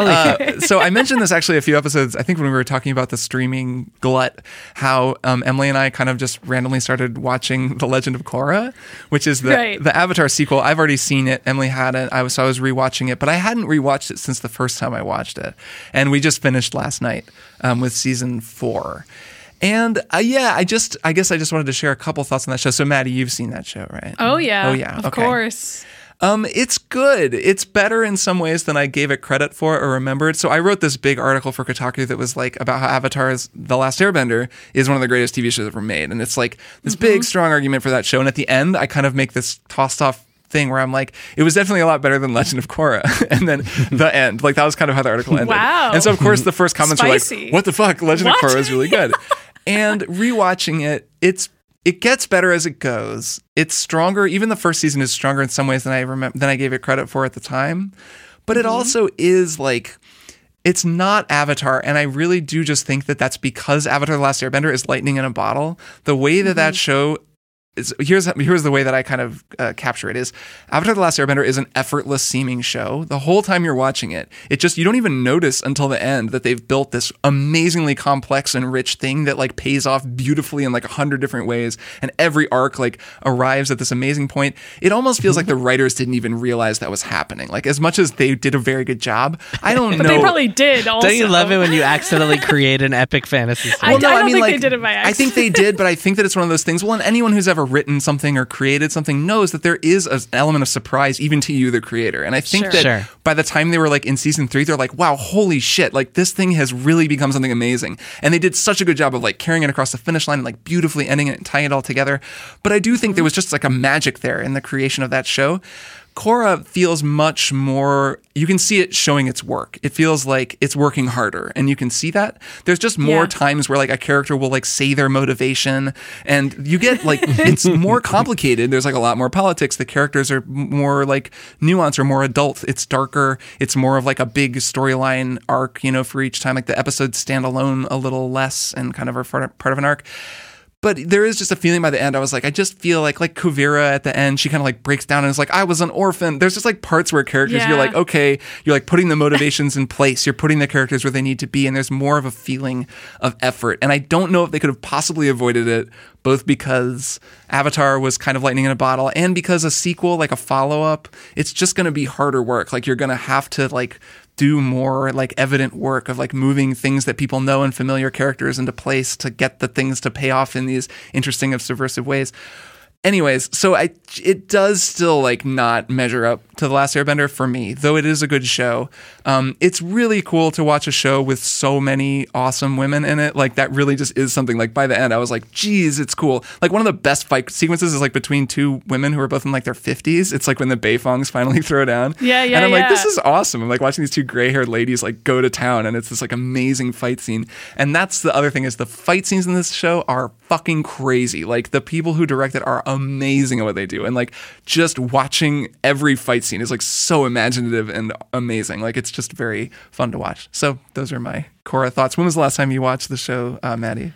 But so I mentioned this actually a few episodes, I think when we were talking about the streaming glut, how Emily and I kind of just randomly started watching The Legend of Korra, which is the Avatar sequel. I've already seen it. Emily hadn't. I was rewatching it, but I hadn't rewatched it since the first time I watched it. And we just finished last night with season 4. And I guess I just wanted to share a couple thoughts on that show. So Maddie, you've seen that show, right? Oh yeah. Of Okay. course. It's good. It's better in some ways than I gave it credit for or remembered. So I wrote this big article for Kotaku that was like about how Avatar's The Last Airbender is one of the greatest TV shows ever made. And it's like this big, strong argument for that show. And at the end, I kind of make this tossed off thing where I'm like, it was definitely a lot better than Legend of Korra. And then the end. Like that was kind of how the article ended. Wow. And so of course the first comments were like, what the fuck? Legend of Korra is really good. And rewatching it, it gets better as it goes. It's stronger. Even the first season is stronger in some ways than I gave it credit for at the time. But it also is like, it's not Avatar. And I really do just think that that's because Avatar: The Last Airbender is lightning in a bottle. The way that show here's the way that I kind of capture it is Avatar: The Last Airbender is an effortless seeming show. The whole time you're watching it, you don't even notice until the end that they've built this amazingly complex and rich thing that like pays off beautifully in like 100 different ways. And every arc like arrives at this amazing point. It almost feels like the writers didn't even realize that was happening. Like as much as they did a very good job, I don't know. But they probably did also. Don't you love it when you accidentally create an epic fantasy story? I don't think they did it by accident. I think they did, but I think that it's one of those things. Well, and anyone who's ever written something or created something knows that there is an element of surprise even to you, the creator. And I think by the time they were like in season 3, they're like, wow, holy shit, like this thing has really become something amazing. And they did such a good job of like carrying it across the finish line and like beautifully ending it and tying it all together. But I do think there was just like a magic there in the creation of that show. Korra feels much more, you can see it showing its work. It feels like it's working harder, and you can see that. There's just more times where like a character will like say their motivation, and you get like, it's more complicated. There's like a lot more politics. The characters are more like nuanced or more adult. It's darker. It's more of like a big storyline arc, you know, for each time. Like the episodes stand alone a little less and kind of are part of an arc. But there is just a feeling by the end, I was like, I just feel like Kuvira at the end, she kind of like breaks down and is like, I was an orphan. There's just like parts where characters, you're like, okay, you're like putting the motivations in place. You're putting the characters where they need to be. And there's more of a feeling of effort. And I don't know if they could have possibly avoided it, both because Avatar was kind of lightning in a bottle and because a sequel, like a follow-up, it's just going to be harder work. Like you're going to have to like do more like evident work of like moving things that people know and familiar characters into place to get the things to pay off in these interesting and subversive ways. Anyways, so it does still like not measure up to The Last Airbender for me, though it is a good show. It's really cool to watch a show with so many awesome women in it. Like that really just is something. Like by the end, I was like, geez, it's cool. Like one of the best fight sequences is like between two women who are both in like their 50s. It's like when the Beifongs finally throw down. And I'm like, this is awesome. I'm like watching these two gray-haired ladies like go to town, and it's this like amazing fight scene. And that's the other thing is the fight scenes in this show are fucking crazy. Like the people who direct it are amazing at what they do, and like just watching every fight scene is like so imaginative and amazing. Like it's just very fun to watch. So those are my Korra thoughts. When was the last time you watched the show, Maddie?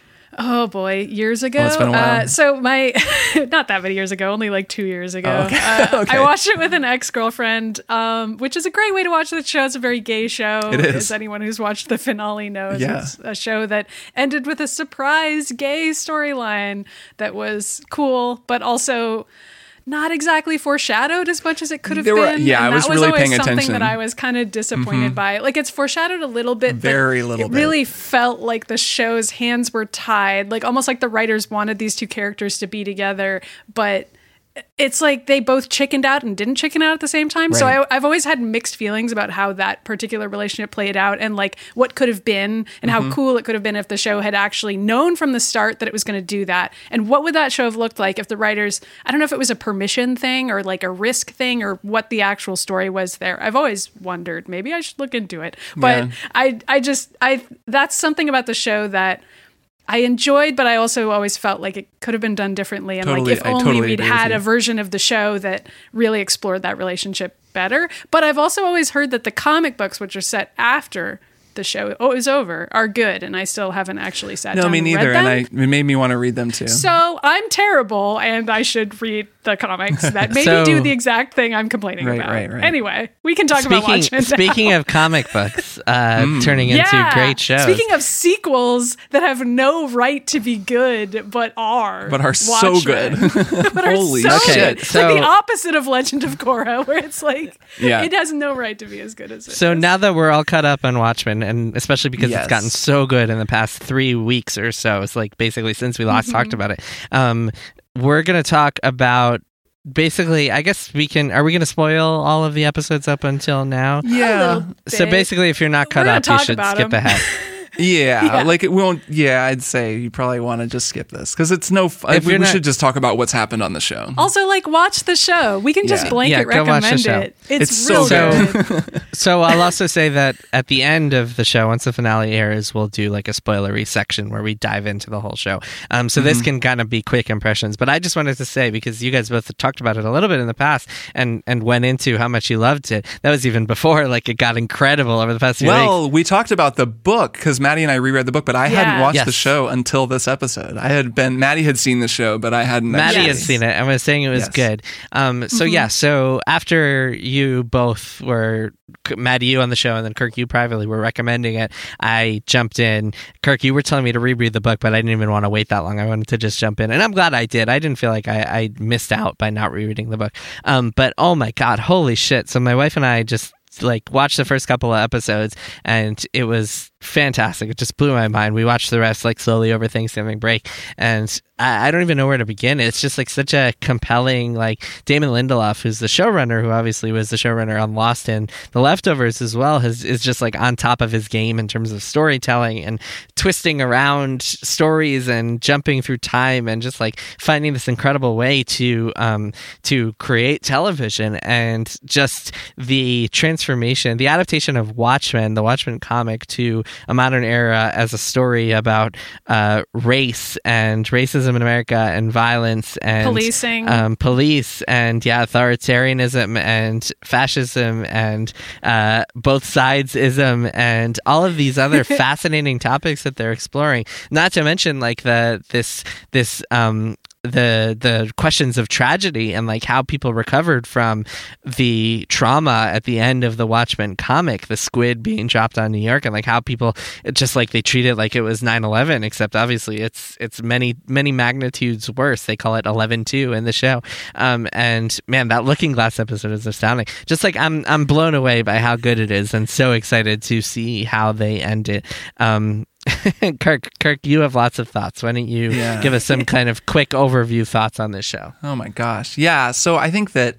Oh boy, years ago. Oh, it's been a while. So my, not that many years ago, only like 2 years ago. Oh, okay. Okay. I watched it with an ex-girlfriend, which is a great way to watch the show. It's a very gay show. It is. As anyone who's watched the finale knows. Yeah. It's a show that ended with a surprise gay storyline that was cool, but also not exactly foreshadowed as much as it could have been. Yeah, and I was that really always paying something attention. that I was kind of disappointed by. Like it's foreshadowed a little bit, Very but little it bit. really felt like the show's hands were tied. Like almost like the writers wanted these two characters to be together, but it's like they both chickened out and didn't chicken out at the same time. Right. So I've always had mixed feelings about how that particular relationship played out and like what could have been and how cool it could have been if the show had actually known from the start that it was going to do that. And what would that show have looked like if the writers, I don't know if it was a permission thing or like a risk thing or what the actual story was there. I've always wondered, maybe I should look into it. But I that's something about the show that I enjoyed, but I also always felt like it could have been done differently. And Totally, like if I only totally we'd agree with had you. a version of the show that really explored that relationship better. But I've also always heard that the comic books, which are set after the show is over are good, and I still haven't actually sat down No, me and neither. read them. And it made me want to read them too. So I'm terrible, and I should read the comics that maybe So- do the exact thing I'm complaining Right, about. right, right. Anyway, we can talk about Watchmen now. Speaking of comic books, turning into great shows. Speaking of sequels that have no right to be good, but are so good. but are Holy so shit. good. It's So- like the opposite of Legend of Korra, where it's like Yeah. it has no right to be as good as it So is. now that we're all caught up on Watchmen, and especially because Yes. it's gotten so good in the past 3 weeks or so, it's like basically since we last talked about it, we're going to talk about basically, I guess are we going to spoil all of the episodes up until now? Yeah. So basically, if you're not caught gonna up, you talk should about skip 'em. ahead. Yeah, like it won't. Yeah, I'd say you probably want to just skip this because it's no. If We you're not- should just talk about what's happened on the show. Also, like, watch the show. We can just Yeah. blanket Yeah, go watch the recommend show. it. It's It's real so good. So I'll also say that at the end of the show, once the finale airs, we'll do like a spoilery section where we dive into the whole show. So this can kind of be quick impressions, but I just wanted to say, because you guys both talked about it a little bit in the past and went into how much you loved it. That was even before like it got incredible over the past few weeks. Well, we talked about the book because Maddie and I reread the book, but I hadn't watched Yes. the show until this episode. Maddie had seen the show, but I hadn't. Maddie actually. had seen it and was saying it was Yes. good. So after you both were, Maddie, you on the show, and then Kirk, you privately were recommending it, I jumped in. Kirk, you were telling me to reread the book, but I didn't even want to wait that long. I wanted to just jump in, and I'm glad I did. I didn't feel like I missed out by not rereading the book. But oh my God, holy shit. So my wife and I just like watched the first couple of episodes, and it was fantastic. It just blew my mind. We watched the rest like slowly over Thanksgiving break, and I don't even know where to begin. It's just like such a compelling, like Damon Lindelof, who's the showrunner, who obviously was the showrunner on Lost and The Leftovers as well, is just like on top of his game in terms of storytelling and twisting around stories and jumping through time and just like finding this incredible way to create television. And just the transformation, the adaptation of Watchmen, the Watchmen comic, to a modern era as a story about race and racism in America and violence and Policing. police and authoritarianism and fascism and both sidesism and all of these other fascinating topics that they're exploring. Not to mention like the questions of tragedy and like how people recovered from the trauma at the end of the Watchmen comic, the squid being dropped on New York, and like how people just like they treat it like it was 9/11, except obviously it's many magnitudes worse. They call it 11/2 in the show. And man, that Looking Glass episode is astounding. Just like I'm blown away by how good it is, and so excited to see how they end it. Kirk, you have lots of thoughts. Why don't you give us some kind of quick overview thoughts on this show? Oh my gosh. Yeah. So I think that,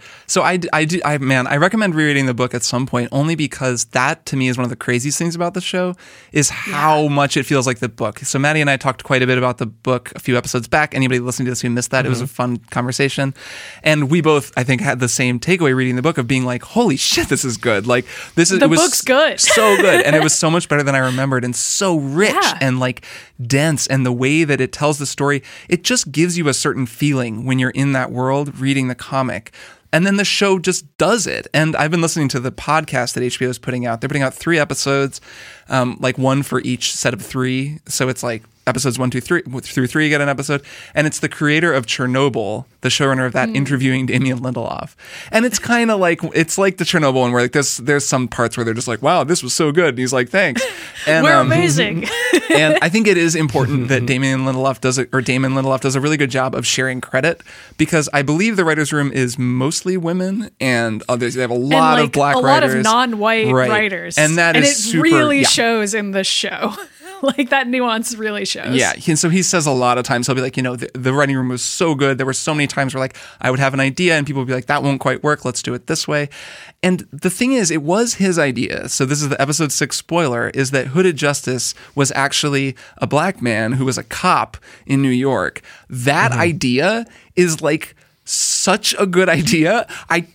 I recommend rereading the book at some point only because that to me is one of the craziest things about the show is how much it feels like the book. So Maddie and I talked quite a bit about the book a few episodes back. Anybody listening to this who missed that, it was a fun conversation. And we both, I think, had the same takeaway reading the book of being like, holy shit, this is good. Like The book's good. So good. And it was so much better than I remembered and so rich and like dense, and the way that it tells the story, it just gives you a certain feeling when you're in that world reading the comic. And then the show just does it. And I've been listening to the podcast that HBO is putting out. They're putting out 3 episodes, like one for each set of 3. So it's like episodes 1, 2, 3 through 3 get an episode. And it's the creator of Chernobyl, the showrunner of that, interviewing Damon Lindelof. And it's kind of like, it's like the Chernobyl one where like there's some parts where they're just like, wow, this was so good. And he's like, thanks. And, We're amazing. And I think it is important that Damon Lindelof does a really good job of sharing credit, because I believe the writers' room is mostly women, and they have a lot of black writers, a lot of non-white writers, and that is super, really shows in the show. Like that nuance really shows. Yeah, and so he says a lot of times, he'll be like, the writing room was so good. There were so many times where like I would have an idea and people would be like, that won't quite work. Let's do it this way. And the thing is, it was his idea. So this is the episode 6 spoiler, is that Hooded Justice was actually a black man who was a cop in New York. That idea is like such a good idea. I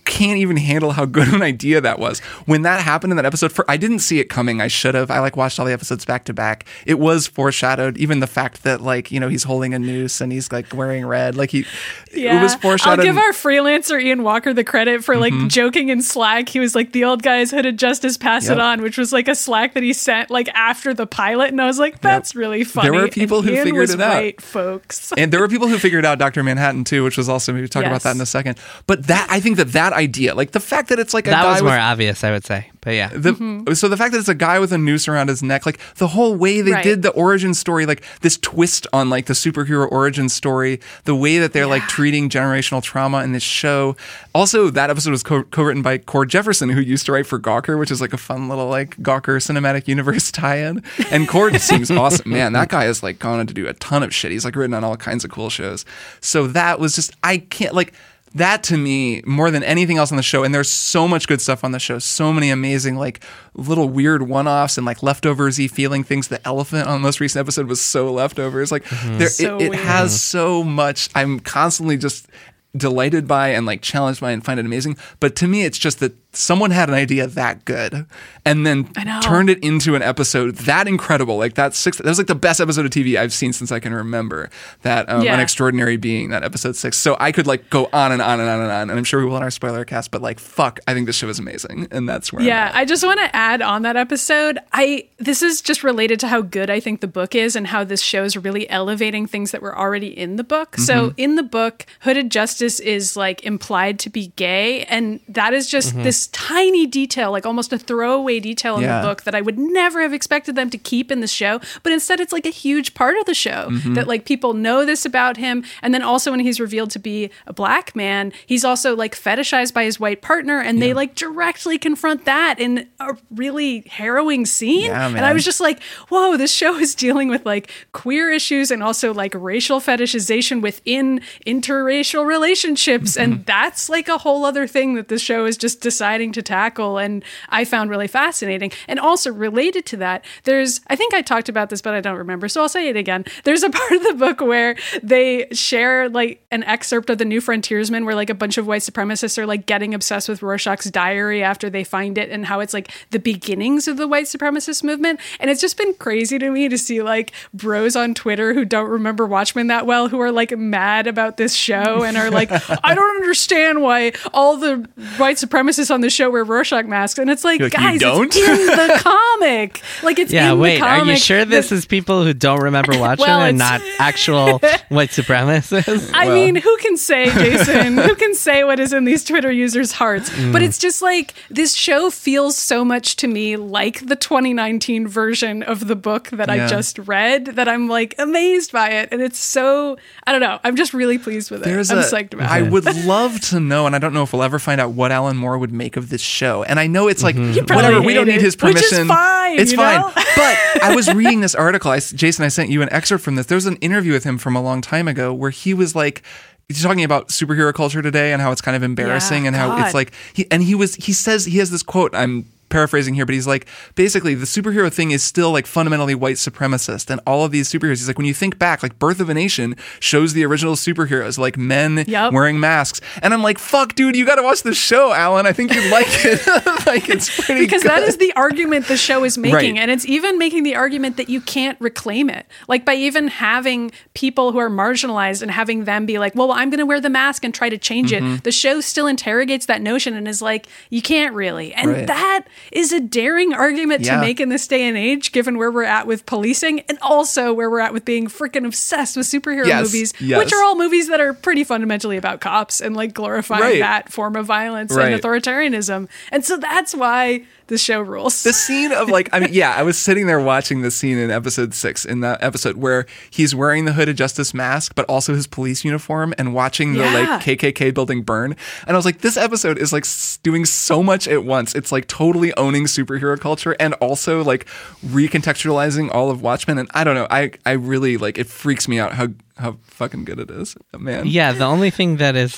can't even handle how good of an idea that was. When that happened in that episode, I didn't see it coming. I should have. I like watched all the episodes back to back. It was foreshadowed. Even the fact that like, you know, he's holding a noose and he's like wearing red. Like it was foreshadowed. I'll give our freelancer Ian Walker the credit for like joking in Slack. He was like, the old guy's hooded justice, pass it on, which was like a Slack that he sent like after the pilot. And I was like, that's really funny. There were people who figured it out. Right, folks. And there were people who figured out Dr. Manhattan too, which was also, maybe talk about that in a second. But that, I think that idea, like the fact that it's like a guy was more obvious, I would say. But yeah. So the fact that it's a guy with a noose around his neck, like the whole way they did the origin story, like this twist on like the superhero origin story, the way that they're like treating generational trauma in this show. Also, that episode was co-written by Cord Jefferson, who used to write for Gawker, which is like a fun little like Gawker cinematic universe tie-in. And Cord seems awesome. Man, that guy has like gone on to do a ton of shit. He's like written on all kinds of cool shows. So that was just, I can't like, that to me, more than anything else on the show, and there's so much good stuff on the show, so many amazing like little weird one-offs and like leftovers-y feeling things. The elephant on the most recent episode was so leftovers. Like it has so much. I'm constantly just delighted by and like challenged by and find it amazing. But to me, it's just that someone had an idea that good and then turned it into an episode that incredible. Like that was like the best episode of TV I've seen since I can remember. That An Extraordinary Being, that episode 6. So I could like go on and on and on and on. And I'm sure we will in our spoiler cast, but like, fuck, I think this show is amazing. And that's where I'm at. I just want to add on that episode. This is just related to how good I think the book is and how this show is really elevating things that were already in the book. So in the book, Hooded Justice is like implied to be gay. And that is just this tiny detail, like almost a throwaway detail in the book that I would never have expected them to keep in the show, but instead it's like a huge part of the show that like people know this about him. And then also when he's revealed to be a black man, he's also like fetishized by his white partner, and they like directly confront that in a really harrowing scene. And I was just like, whoa, this show is dealing with like queer issues and also like racial fetishization within interracial relationships. And that's like a whole other thing that this show is just deciding to tackle, and I found really fascinating. And also related to that, I think I talked about this, but I don't remember, so I'll say it again. There's a part of the book where they share like an excerpt of The New Frontiersman where like a bunch of white supremacists are like getting obsessed with Rorschach's diary after they find it, and how it's like the beginnings of the white supremacist movement. And it's just been crazy to me to see like bros on Twitter who don't remember Watchmen that well, who are like mad about this show and are like, I don't understand why all the white supremacists on the show wear Rorschach masks. And it's like, guys, it's in the comic. Like it's in the comic. Are you sure this is people who don't remember Watchmen and not actual white supremacists? I mean, who can say, Jason? Who can say what is in these Twitter users' hearts? But it's just like, this show feels so much to me like the 2019 version of the book that I just read, that I'm like amazed by it. And it's so, I don't know, I'm just really pleased with it. I'm psyched about it. I would love to know, and I don't know if we'll ever find out, what Alan Moore would make of this show. And I know it's like, whatever, we don't need his permission. Which is fine. It's fine. Know? But I was reading this article. Jason, I sent you an excerpt from this. There was an interview with him from a long time ago where he was like, he's talking about superhero culture today and how it's kind of embarrassing and how it's like, he says, he has this quote, I'm paraphrasing here, but he's like, basically the superhero thing is still like fundamentally white supremacist, and all of these superheroes, he's like, when you think back, like Birth of a Nation shows the original superheroes like men wearing masks, and I'm like, fuck dude, you gotta watch the show, Alan. I think you'd like it. Like, it's pretty because good. That is the argument the show is making, and it's even making the argument that you can't reclaim it, like by even having people who are marginalized and having them be like, well, I'm gonna wear the mask and try to change it. The show still interrogates that notion and is like, you can't really, and that is a daring argument to make in this day and age, given where we're at with policing and also where we're at with being freaking obsessed with superhero movies, which are all movies that are pretty fundamentally about cops and like glorifying that form of violence and authoritarianism. And so that's why this show rules. The scene of like, I mean, I was sitting there watching the scene in episode 6, in that episode where he's wearing the Hooded Justice mask, but also his police uniform, and watching the like KKK building burn. And I was like, this episode is like doing so much at once. It's like totally owning superhero culture and also like recontextualizing all of Watchmen. And I don't know, I really like, it freaks me out how fucking good it is, man. Yeah, the only thing that is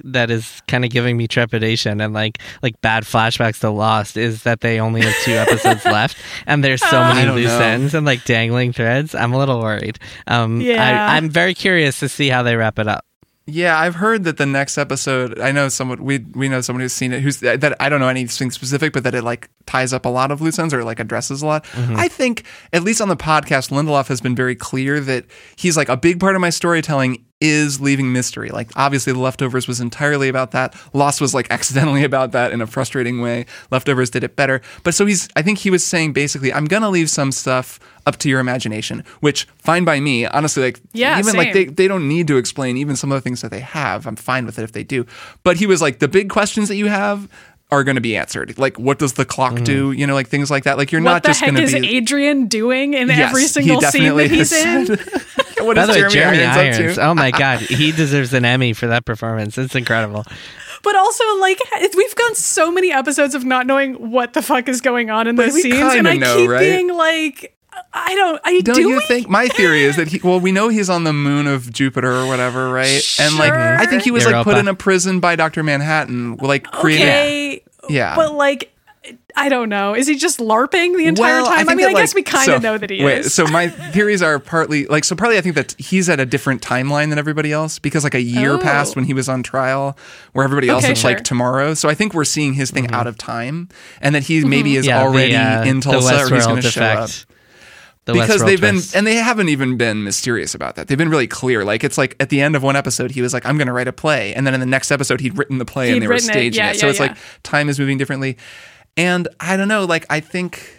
kind of giving me trepidation and like bad flashbacks to Lost is that they only have 2 episodes left, and there's so many loose ends and like dangling threads. I'm a little worried. I'm very curious to see how they wrap it up. Yeah, I've heard that the next episode. I know someone we know someone who's seen it. Who's that? I don't know anything specific, but that it like ties up a lot of loose ends or like addresses a lot. I think at least on the podcast, Lindelof has been very clear that he's like a big part of my storytelling is leaving mystery. Like obviously, The Leftovers was entirely about that. Lost was like accidentally about that in a frustrating way. Leftovers did it better. But so I think he was saying basically, I'm gonna leave some stuff up to your imagination, which fine by me. Honestly, like even same. like they don't need to explain even some of the things that they have. I'm fine with it if they do. But he was like, the big questions that you have are going to be answered. Like, what does the clock do? You know, like things like that. Like, you're not just going to be. What the heck is Adrian doing in Yes, every he single scene that he's in? What By is the way, Jeremy Irons up to? Oh my God, he deserves an Emmy for that performance. It's incredible. But also, like, we've gone so many episodes of not knowing what the fuck is going on in those we scenes, and kinda I know, keep right? being like, don't you think? My theory is that we know he's on the moon of Jupiter or whatever, right? And like, Sure. I think he was like put Europa. in a prison by Dr. Manhattan, like created. Okay, Yeah. but like, I don't know. Is he just LARPing the entire Well, time? I think mean, that, I guess we like- kind of know that he is. So my theories are partly I think that he's at a different timeline than everybody else because like a year passed when he was on trial where everybody else Okay, is sure. like tomorrow. So I think we're seeing his thing out of time and that he maybe is Yeah, already the in Tulsa or he's going Westworld to show up. effect. The Because Westworld they've been, twist. and they haven't even been mysterious about that. They've been really clear. Like, it's like at the end of one episode, he was like, I'm going to write a play. And then in the next episode, he'd written the play and He'd they were written it. staging Yeah, it. So yeah, it's yeah. like time is moving differently. And I don't know, like, I think,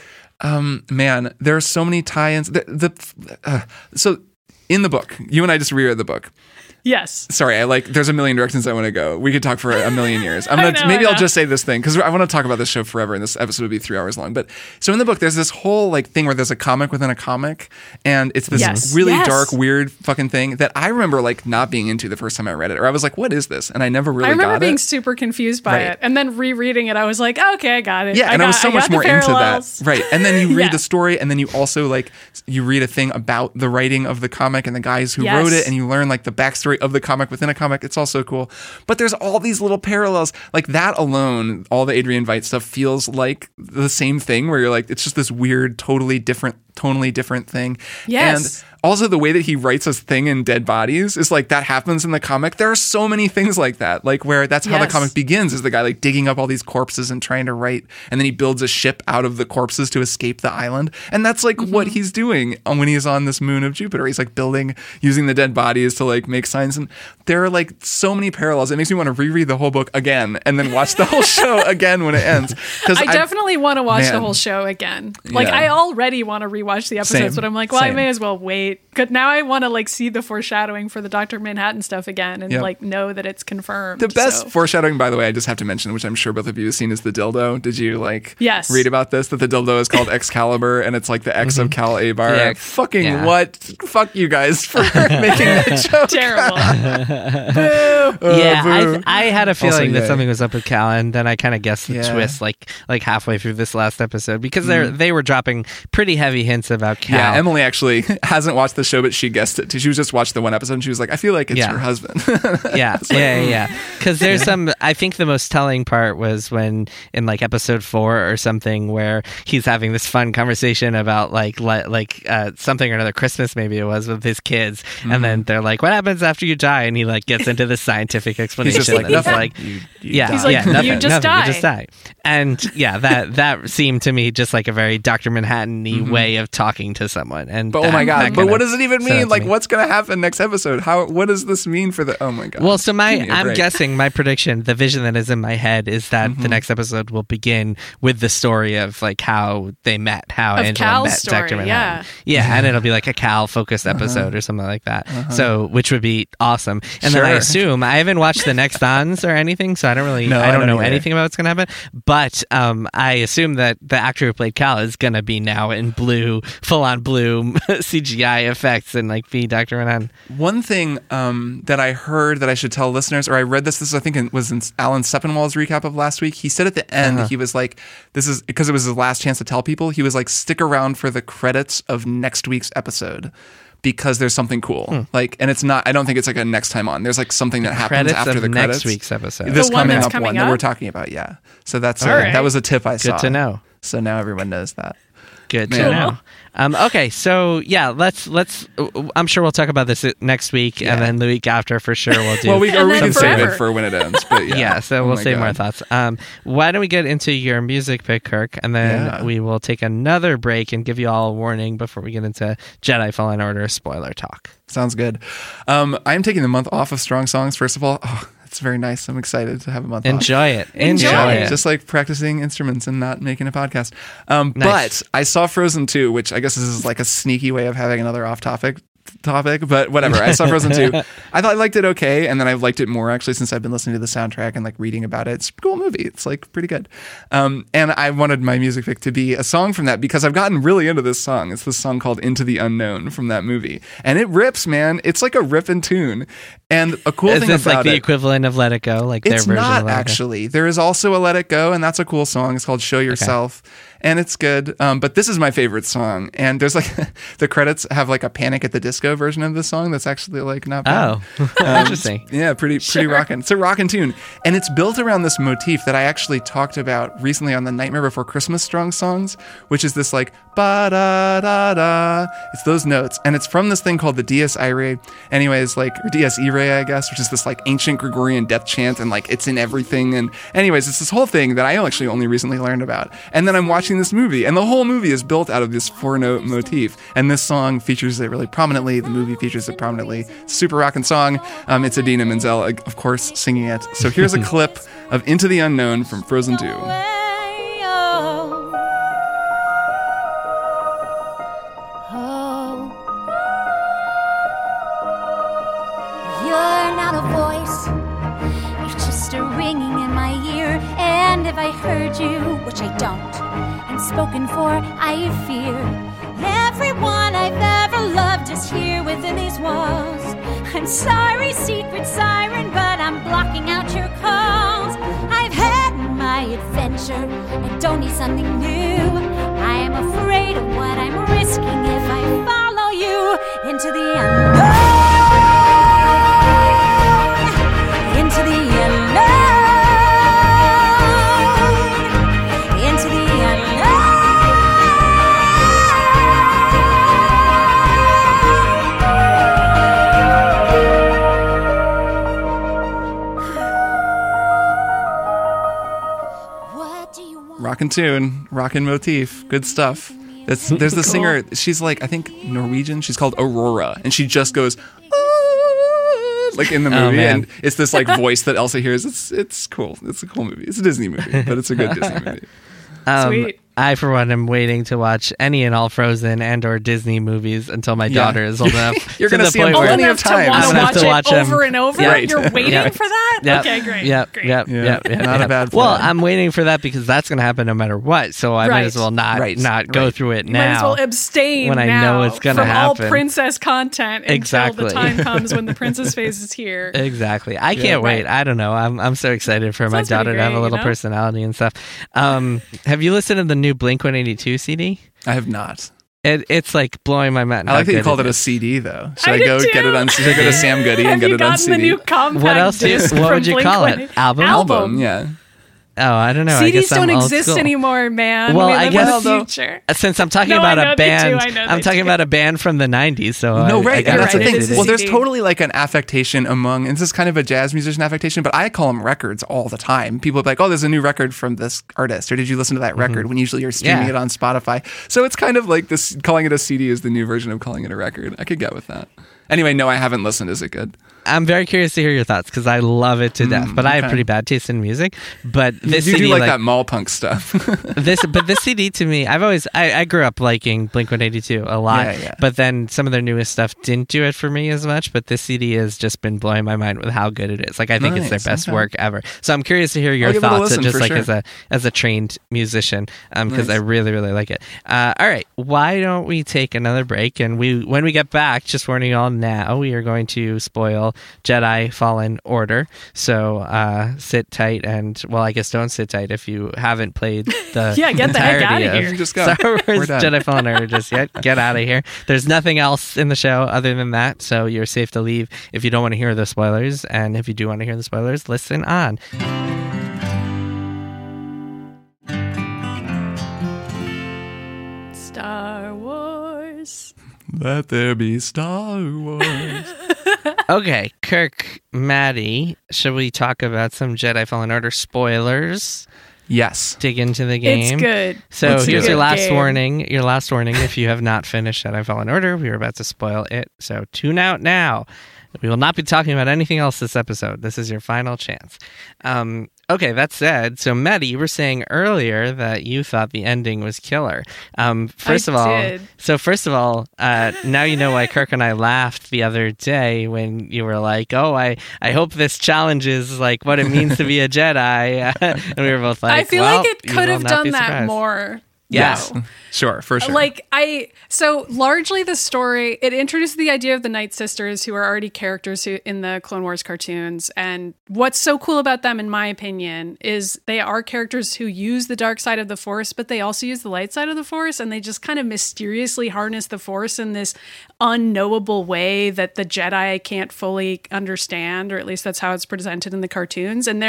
man, there are so many tie-ins. So in the book, you and I just reread the book. Yes. Sorry, there's a million directions I want to go. We could talk for a million years. I know. I'll just say this thing because I want to talk about this show forever, and this episode would be 3 hours long. But so in the book, there's this whole like thing where there's a comic within a comic, and it's this Yes. really Yes. dark, weird fucking thing that I remember like not being into the first time I read it, or I was like, "What is this?" And I never really I remember got being it. super confused by Right. it. And then rereading it, I was like, okay, I got it. Yeah, and I was so much got the more into that. parallels. Right. And then you read Yeah. the story, and then you also like you read a thing about the writing of the comic and the guys who Yes. wrote it, and you learn like the backstory of the comic within a comic. It's also cool. But there's all these little parallels. Like that alone, all the Adrian Veidt stuff feels like the same thing where you're like, it's just this weird, tonally different thing. Yes. And also the way that he writes his thing in Dead Bodies is like that happens in the comic. There are so many things like that. Like where that's how the Yes. comic begins is the guy like digging up all these corpses and trying to write, and then he builds a ship out of the corpses to escape the island. And that's like what he's doing when he's on this moon of Jupiter. He's like using the dead bodies to like make signs. And there are like so many parallels. It makes me want to reread the whole book again and then watch the whole show again when it ends. I definitely want to watch the man. whole show again. Like Yeah. I already want to rewatch the episodes, Same. but I'm like, well, I Same. may as well wait. Good. Now I want to like see the foreshadowing for the Dr. Manhattan stuff again and Yep. like know that it's confirmed. The best So- foreshadowing, by the way, I just have to mention, which I'm sure both of you have seen, is the dildo. Did you Yes. read about this? That the dildo is called Excalibur and it's like the X of Cal Abar. Yeah. Fucking Yeah. what? Fuck you guys for making that joke. Terrible. Yeah, I had a feeling that yay. something was up with Cal, and then I kind of guessed the Yeah. twist like halfway through this last episode because they were dropping pretty heavy hints about Cal. Yeah, Emily actually hasn't watched the show, but she guessed it too. She was just watched the one episode and she was like, I feel like it's Yeah. her husband. Yeah. Because there's some. I think the most telling part was when in like episode 4 or something where he's having this fun conversation about like something or another, Christmas maybe it was, with his kids, and then they're like, "What happens after you die?" And he like gets into this scientific explanation. He's just like, and it's nothing. like, You yeah, He's like, yeah, "You nothing, just nothing, die." You just die. And yeah, that seemed to me just like a very Dr. Manhattan-y way of talking to someone. And But oh my god! But what does it even mean? Like, me. what's going to happen next episode? What does this mean for the? Oh my god! Well, so Give me a I'm break. guessing my prediction, the vision that is in my head is that the next episode will begin with the story of like how they met, how Of Angela Cal's met story, Dr. Manhattan. Yeah, and it'll be like a Cal focused episode or something like that. So, which would be awesome. And then I Sure. assume I haven't watched the next ons or anything, so I don't really, No, I I don't don't know either. anything about what's gonna happen. But I assume that the actor who played Cal is gonna be now in blue, full on blue CGI effects and like be Dr. Manhattan. One thing that I heard that I should tell listeners, or I read this I think it was in Alan Sepinwall's recap of last week. He said at the end, he was like, this is because it was his last chance to tell people. He was like, stick around for the credits of next week's episode because there's something cool. Like, and it's not, I don't think it's like a next time on. There's like something that happens Credits after of the credits. next week's episode. This The one coming that's up coming one that we're up? talking about. Yeah. So that's All right. that was a tip I saw. Good to know. So now everyone knows that. Good to Yeah. know. Okay, so yeah, let's. I'm sure we'll talk about this next week, and then the week after for sure we'll do. Well, we And then can save forever. it for when it ends. But yeah, so Oh we'll my save more God. thoughts. Why don't we get into your music pick, Kirk, and then we will take another break and give you all a warning before we get into Jedi Fallen Order spoiler talk. Sounds good. I'm taking the month off of Strong Songs. First of all, it's very nice. I'm excited to have a month off. Enjoy it. Enjoy Enjoy it. it. Just like practicing instruments and not making a podcast. Nice. But I saw Frozen 2, which I guess this is like a sneaky way of having another off topic, but whatever. I saw Frozen 2. I thought I liked it okay, and then I've liked it more actually since I've been listening to the soundtrack and like reading about it. It's a cool movie. It's like pretty good. And I wanted my music pick to be a song from that because I've gotten really into this song. It's this song called Into the Unknown from that movie. And it rips, man. It's like a ripping tune. And a cool Is thing this about like the it, equivalent of Let It Go? Like their it's version not of Let It Go? actually. There is also a Let It Go, and that's a cool song. It's called Show Yourself, and it's good. But this is my favorite song. And there's like the credits have like a Panic at the Disco version of the song that's actually like not bad. Oh, interesting. Yeah, pretty rockin'. It's a rockin' tune, and it's built around this motif that I actually talked about recently on the Nightmare Before Christmas Strong Songs, which is this like ba da da da. It's those notes, and it's from this thing called the Dies Irae. Anyways, like or Dies Irae, I guess, which is this like ancient Gregorian death chant, and like it's in everything. And anyways, it's this whole thing that I actually only recently learned about. And then I'm watching this movie, and the whole movie is built out of this 4-note motif. And this song features it really prominently. The movie features it prominently. Super rockin' song. It's Idina Menzel, of course, singing it. So here's a clip of Into the Unknown from Frozen 2. You're not a voice, you're just a ringing in my ear. And if I heard you, which I don't, and spoken for, I fear. Everyone I've ever loved is here within these walls. I'm sorry, secret siren, but I'm blocking out your calls. I've had my adventure, I don't need something new. I am afraid of what I'm risking if I follow you into the unknown. Into the unknown. Into the unknown. What do you want? Rockin' tune, rockin' motif, good stuff. There's the singer, she's like, I think Norwegian, she's called Aurora, and she just goes, "Ah," like in the movie, man. and it's this like voice that Elsa hears. It's cool. It's a cool movie. It's a Disney movie, but it's a good Disney movie. Sweet. I, for one, am waiting to watch any and all Frozen and or Disney movies until my daughter is old enough. You're to gonna the see 'em point Old where- plenty of enough to times. want I'm to gonna have watch to it watch 'em. over and over? Right. You're waiting Yeah. for that? Yep. Okay, great. Yep, great. yep, Yeah. yep, yep, Not a yep. bad Well, plan. I'm waiting for that because that's going to happen no matter what. So I might as Right. well not Right. go Right. through it You might as now. well abstain when I now know it's gonna from all happen. princess content until Exactly. the time comes when the princess phase is here. Exactly. I can't wait. Right. I don't know. I'm so excited for my Sounds pretty daughter to have a great, little you know? personality and stuff. Have you listened to the new Blink-182 CD? I have not. It's like blowing my mind. I how like that you good called it it a is. CD though. Should I I did go too. get it on? Should I go to Sam Goody and Have get you it on gotten CD? the new compact What else do you- disc what from would you call it? Blink-182? Album? Album, yeah. Oh, I don't know. I CDs guess I'm don't old exist school. anymore, man. Well, we I live guess- in the future. Since I'm talking No, about I know a they do. band, I know I'm they talking do. about a band from the '90s. So No, I right. guess And that's You're the right, thing. it is a Well, there's CD. totally like an affectation among, and this is kind of a jazz musician affectation, but I call them records all the time. People are like, oh, there's a new record from this artist, or did you listen to that record? When usually you're streaming Yeah. it on Spotify. So it's kind of like this, calling it a CD is the new version of calling it a record. I could get with that. Anyway, no, I haven't listened. Is it good? I'm very curious to hear your thoughts because I love it to death. But I have okay. pretty bad taste in music. But this You CD, do like that mall punk stuff. this CD to me, I grew up liking Blink-182 a lot. Yeah. But then some of their newest stuff didn't do it for me as much. But this CD has just been blowing my mind with how good it is. Like I think it's their Nice, best okay. work ever. So I'm curious to hear your I'll give it a thoughts, listen, just for like sure. as a trained musician, because Nice. I really really like it. All right, why don't we take another break? And when we get back, just warning you all now, we are going to spoil Jedi Fallen Order. So sit tight, and well, I guess don't sit tight if you haven't played the Yeah, get the heck entirety outta of here. Just go. Star We're Wars done. Jedi Fallen Order just yet. Get out of here. There's nothing else in the show other than that, so you're safe to leave if you don't want to hear the spoilers. And if you do want to hear the spoilers, listen on. Star Wars. Let there be Star Wars. Okay, Kirk, Maddie, should we talk about some Jedi Fallen Order spoilers? Yes. Dig into the game. It's good. So Let's here's do your it. last Game. warning. Your last warning if you have not finished Jedi Fallen Order. We are about to spoil it. So tune out now. We will not be talking about anything else this episode. This is your final chance. Okay, that said, so Maddie, you were saying earlier that you thought the ending was killer. First of all, now you know why Kirk and I laughed the other day when you were like, "Oh, I hope this challenges like what it means to be a Jedi," and we were both like, I feel well, like it you could will have not done be that surprised. more. Yes. though. Sure, for sure. So largely the story, it introduced the idea of the Night Sisters, who are already characters in the Clone Wars cartoons. And what's so cool about them, in my opinion, is they are characters who use the dark side of the Force, but they also use the light side of the Force. And they just kind of mysteriously harness the Force in this unknowable way that the Jedi can't fully understand, or at least that's how it's presented in the cartoons. And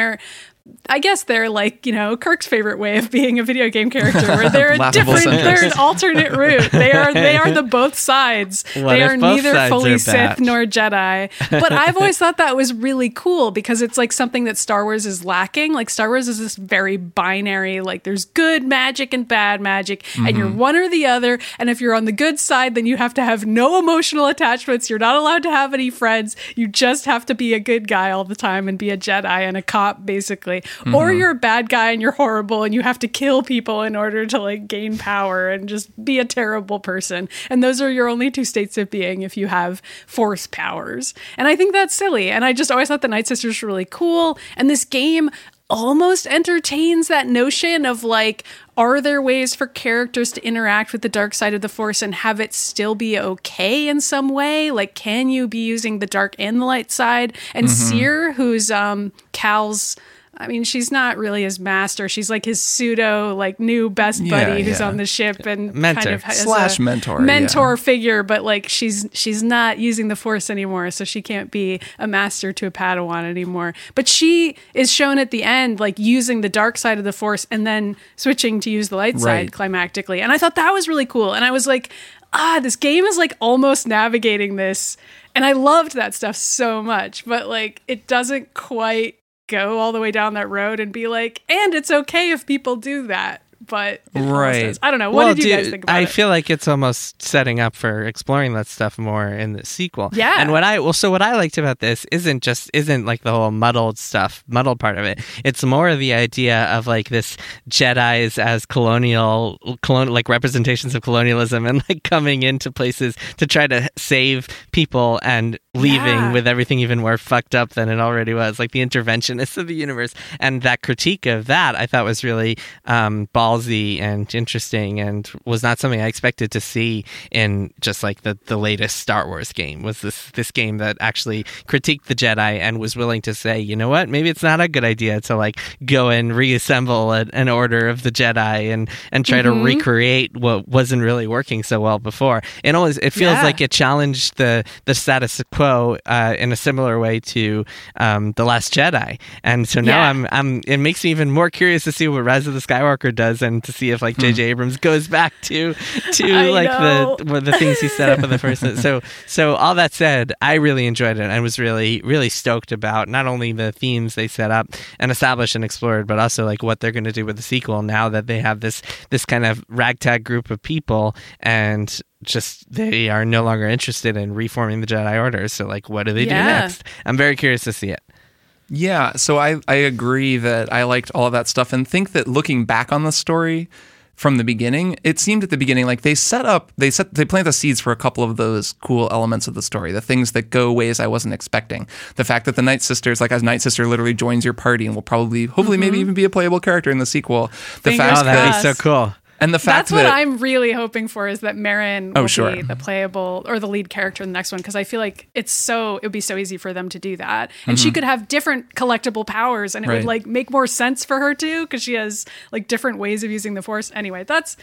I guess they're like, Kirk's favorite way of being a video game character, where they're a Laughable they're centrist. an alternate route. They are the both sides. What they if are both neither sides fully are Sith bad? nor Jedi. But I've always thought that was really cool because it's like something that Star Wars is lacking. Like Star Wars is this very binary, like there's good magic and bad magic, and you're one or the other. And if you're on the good side, then you have to have no emotional attachments. You're not allowed to have any friends. You just have to be a good guy all the time and be a Jedi and a cop, basically. Or you're a bad guy and you're horrible and you have to kill people in order to like gain power and just be a terrible person. And those are your only two states of being if you have Force powers. And I think that's silly. And I just always thought the Night Sisters were really cool. And this game almost entertains that notion of like, are there ways for characters to interact with the dark side of the Force and have it still be okay in some way? Like, can you be using the dark and the light side? And Seer, who's Cal's, I mean, she's not really his master. She's like his pseudo, like new best buddy who's on the ship and Mentor. kind of has Slash a mentor, figure. But like, she's not using the Force anymore, so she can't be a master to a Padawan anymore. But she is shown at the end, like using the dark side of the Force and then switching to use the light side climactically. And I thought that was really cool. And I was like, this game is like almost navigating this. And I loved that stuff so much, but like, it doesn't quite go all the way down that road and be like, and it's okay if people do that. But it almost does. I don't know. What did you guys think about it? I feel like it's almost setting up for exploring that stuff more in the sequel. Yeah. And what I liked about this isn't like the whole muddled part of it. It's more of the idea of like this Jedis as colonial like representations of colonialism and like coming into places to try to save people and leaving with everything even more fucked up than it already was. Like the interventionists of the universe. And that critique of that I thought was really ballsy and interesting and was not something I expected to see in just like the latest Star Wars game. Was this game that actually critiqued the Jedi and was willing to say, you know what, maybe it's not a good idea to like go and reassemble an order of the Jedi and try to recreate what wasn't really working so well before. It feels like it challenged the status quo in a similar way to The Last Jedi. And so now it makes me even more curious to see what Rise of the Skywalker does and to see if like J.J. Abrams goes back to like the things he set up in the first. So all that said, I really enjoyed it and was really, really stoked about not only the themes they set up and established and explored, but also like what they're going to do with the sequel now that they have this kind of ragtag group of people and just they are no longer interested in reforming the Jedi Order. So like, what do they do next? I'm very curious to see it. Yeah, so I agree that I liked all of that stuff and think that looking back on the story from the beginning, it seemed at the beginning like they plant the seeds for a couple of those cool elements of the story, the things that go ways I wasn't expecting. The fact that the Night Sisters, like a Night Sister literally joins your party and will probably, hopefully maybe even be a playable character in the sequel. That'd be so cool. And the fact that's what I'm really hoping for is that Marin will be the playable or the lead character in the next one, because I feel like it would be so easy for them to do that, and she could have different collectible powers, and it would like make more sense for her too, because she has like different ways of using the Force. Anyway,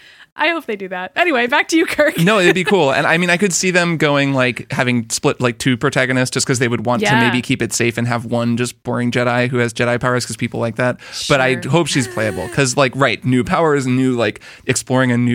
I hope they do that. Anyway, back to you, Kirk. No, it'd be cool, and I mean, I could see them going like having split like two protagonists just because they would want to maybe keep it safe and have one just boring Jedi who has Jedi powers because people like that. But I hope she's playable because like new powers, new like exploring a new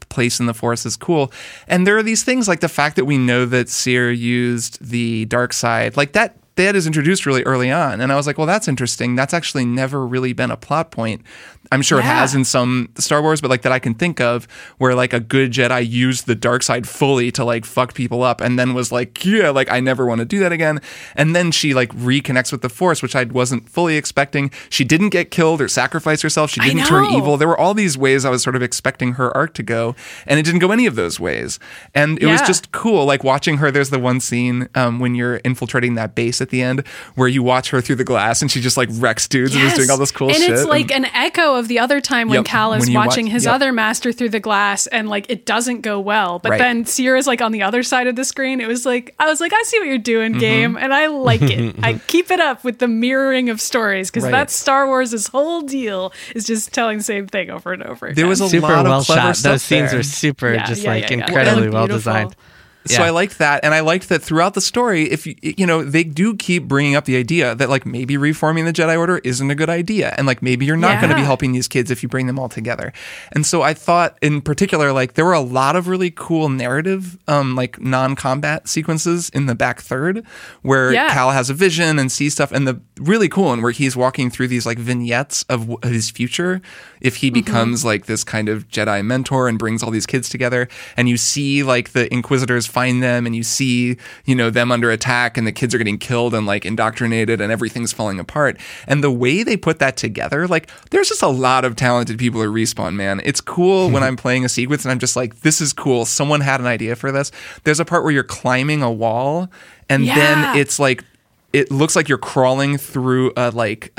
place in the Force is cool. And there are these things like the fact that we know that Cere used the dark side, like that is introduced really early on. And I was like, well, that's interesting. That's actually never really been a plot point. I'm sure it has in some Star Wars, but like that I can think of where like a good Jedi used the dark side fully to like fuck people up and then was like, yeah, like I never want to do that again. And then she like reconnects with the Force, which I wasn't fully expecting. She didn't get killed or sacrifice herself. She didn't turn evil. There were all these ways I was sort of expecting her arc to go, and it didn't go any of those ways. And it was just cool. Like watching her, there's the one scene when you're infiltrating that base at the end where you watch her through the glass and she just like wrecks dudes and is doing all this cool shit. And it's like an echo of the other time when Cal is watching his other master through the glass and like it doesn't go well. But then Cere is like on the other side of the screen. It was like, I was like, I see what you're doing, game. And I like it. I keep it up with the mirroring of stories because that's Star Wars' whole deal is just telling the same thing over and over again. There was a super lot well of clever shot. stuff Those scenes there. are super, incredibly well designed. So I liked that, and I liked that throughout the story, if you know, they do keep bringing up the idea that like maybe reforming the Jedi Order isn't a good idea, and like maybe you're not going to be helping these kids if you bring them all together. And so I thought, in particular, like there were a lot of really cool narrative, like non-combat sequences in the back third, where Cal has a vision and sees stuff, and the really cool one where he's walking through these like vignettes of his future if he becomes like this kind of Jedi mentor and brings all these kids together, and you see like the Inquisitors find them and you see, you know, them under attack and the kids are getting killed and like indoctrinated and everything's falling apart. And the way they put that together, like there's just a lot of talented people at Respawn, man. It's cool when I'm playing a sequence and I'm just like, this is cool. Someone had an idea for this. There's a part where you're climbing a wall and then it's like, it looks like you're crawling through a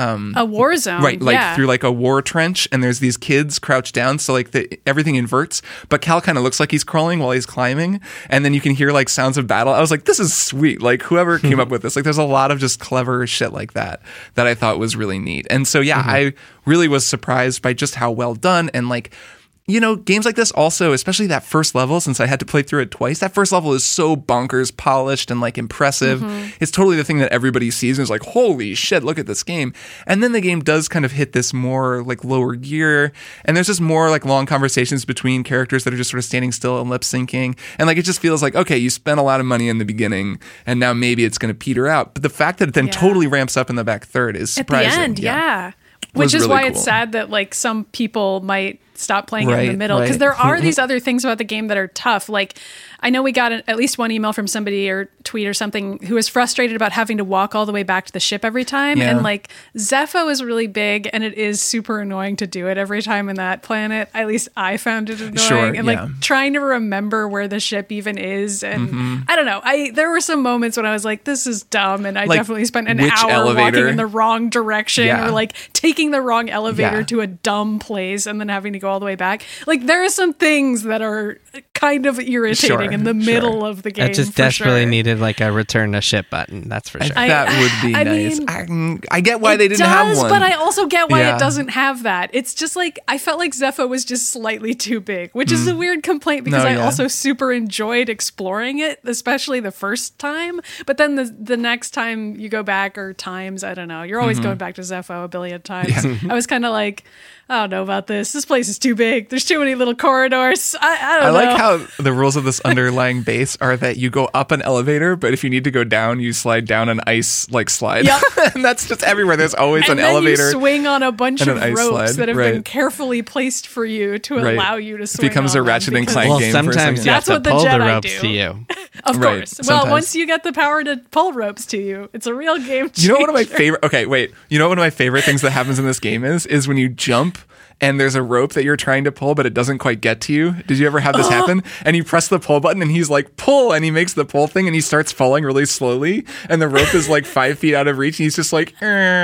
war zone, right? Like through like a war trench, and there's these kids crouched down, so like everything inverts. But Cal kind of looks like he's crawling while he's climbing, and then you can hear like sounds of battle. I was like, this is sweet. Like whoever came up with this, like there's a lot of just clever shit like that I thought was really neat. And so I really was surprised by just how well done and like. You know, games like this also, especially that first level, since I had to play through it twice, that first level is so bonkers polished and like impressive. It's totally the thing that everybody sees and is like, holy shit, look at this game. And then the game does kind of hit this more like lower gear. And there's just more like long conversations between characters that are just sort of standing still and lip syncing. And like, it just feels like, okay, you spent a lot of money in the beginning and now maybe it's going to peter out. But the fact that it then totally ramps up in the back third is surprising. At the end, which is really why it's sad that like some people might stop playing it in the middle because there are these other things about the game that are tough. Like I know we got at least one email from somebody or tweet or something who was frustrated about having to walk all the way back to the ship every time. And like Zepho is really big and it is super annoying to do it every time in that planet. At least I found it annoying. And like trying to remember where the ship even is. And I don't know. there were some moments when I was like, this is dumb. And I like, definitely spent an hour walking in the wrong direction or like taking the wrong elevator to a dumb place and then having to go all the way back. Like there are some things that are kind of irritating in the middle of the game. I just desperately needed like a return to ship button. That's for sure. That would be nice. Mean, I get why they didn't have one. But I also get why it doesn't have that. It's just like, I felt like Zepho was just slightly too big, which is a weird complaint because I also super enjoyed exploring it, especially the first time. But then the next time you go back or times, I don't know, you're always going back to Zepho a billion times. I was kind of like, I don't know about this. This place is too big. There's too many little corridors. I don't know. I like how the rules of this underlying base are that you go up an elevator, but if you need to go down, you slide down an ice like slide. Yep. And that's just everywhere. There's always an elevator. And you swing on a bunch of ropes that have been carefully placed for you to allow you to swing. It becomes a Ratchet and Clank game. Sometimes you have to pull the ropes to you. Of course. Well, once you get the power to pull ropes to you, it's a real game changer. You know one of my favorite. Okay, wait. You know one of my favorite things that happens in this game is when you jump and there's a rope that you're trying to pull, but it doesn't quite get to you. Did you ever have this happen? And you press the pull button and he's like, pull, and he makes the pull thing and he starts falling really slowly. And the rope is like 5 feet out of reach and he's just like,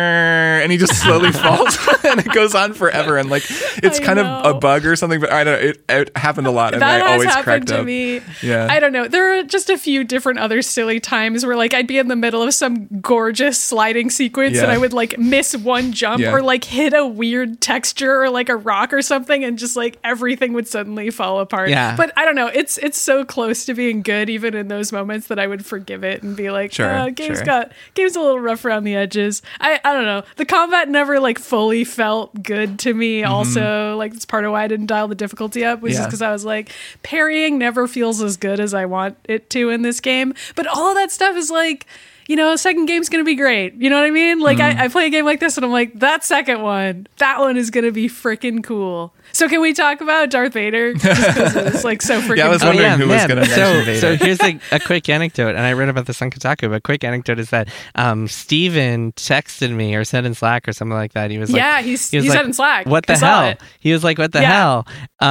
and he just slowly falls and it goes on forever. And like, it's kind of a bug or something, but I don't know. It happened a lot and I always cracked up. To me. Yeah. I don't know. There are just a few different other silly times where like I'd be in the middle of some gorgeous sliding sequence and I would like miss one jump or like hit a weird texture or like like a rock or something, and just like everything would suddenly fall apart. Yeah. But I don't know. It's so close to being good, even in those moments, that I would forgive it and be like, game's a little rough around the edges. I don't know. The combat never like fully felt good to me. Also, like it's part of why I didn't dial the difficulty up, was just because I was like, parrying never feels as good as I want it to in this game. But all of that stuff is like, you know, second game's going to be great. You know what I mean? Like, I play a game like this and I'm like, that second one, that one is going to be freaking cool. So can we talk about Darth Vader? Just 'cause it's like so freaking I was cool. wondering who was going to mention Vader. So here's a quick anecdote, and I read about this on Kotaku, but quick anecdote is that Steven texted me or said in Slack or something like that. He was like, he said in Slack. What the I saw hell? it. He was like, what the hell?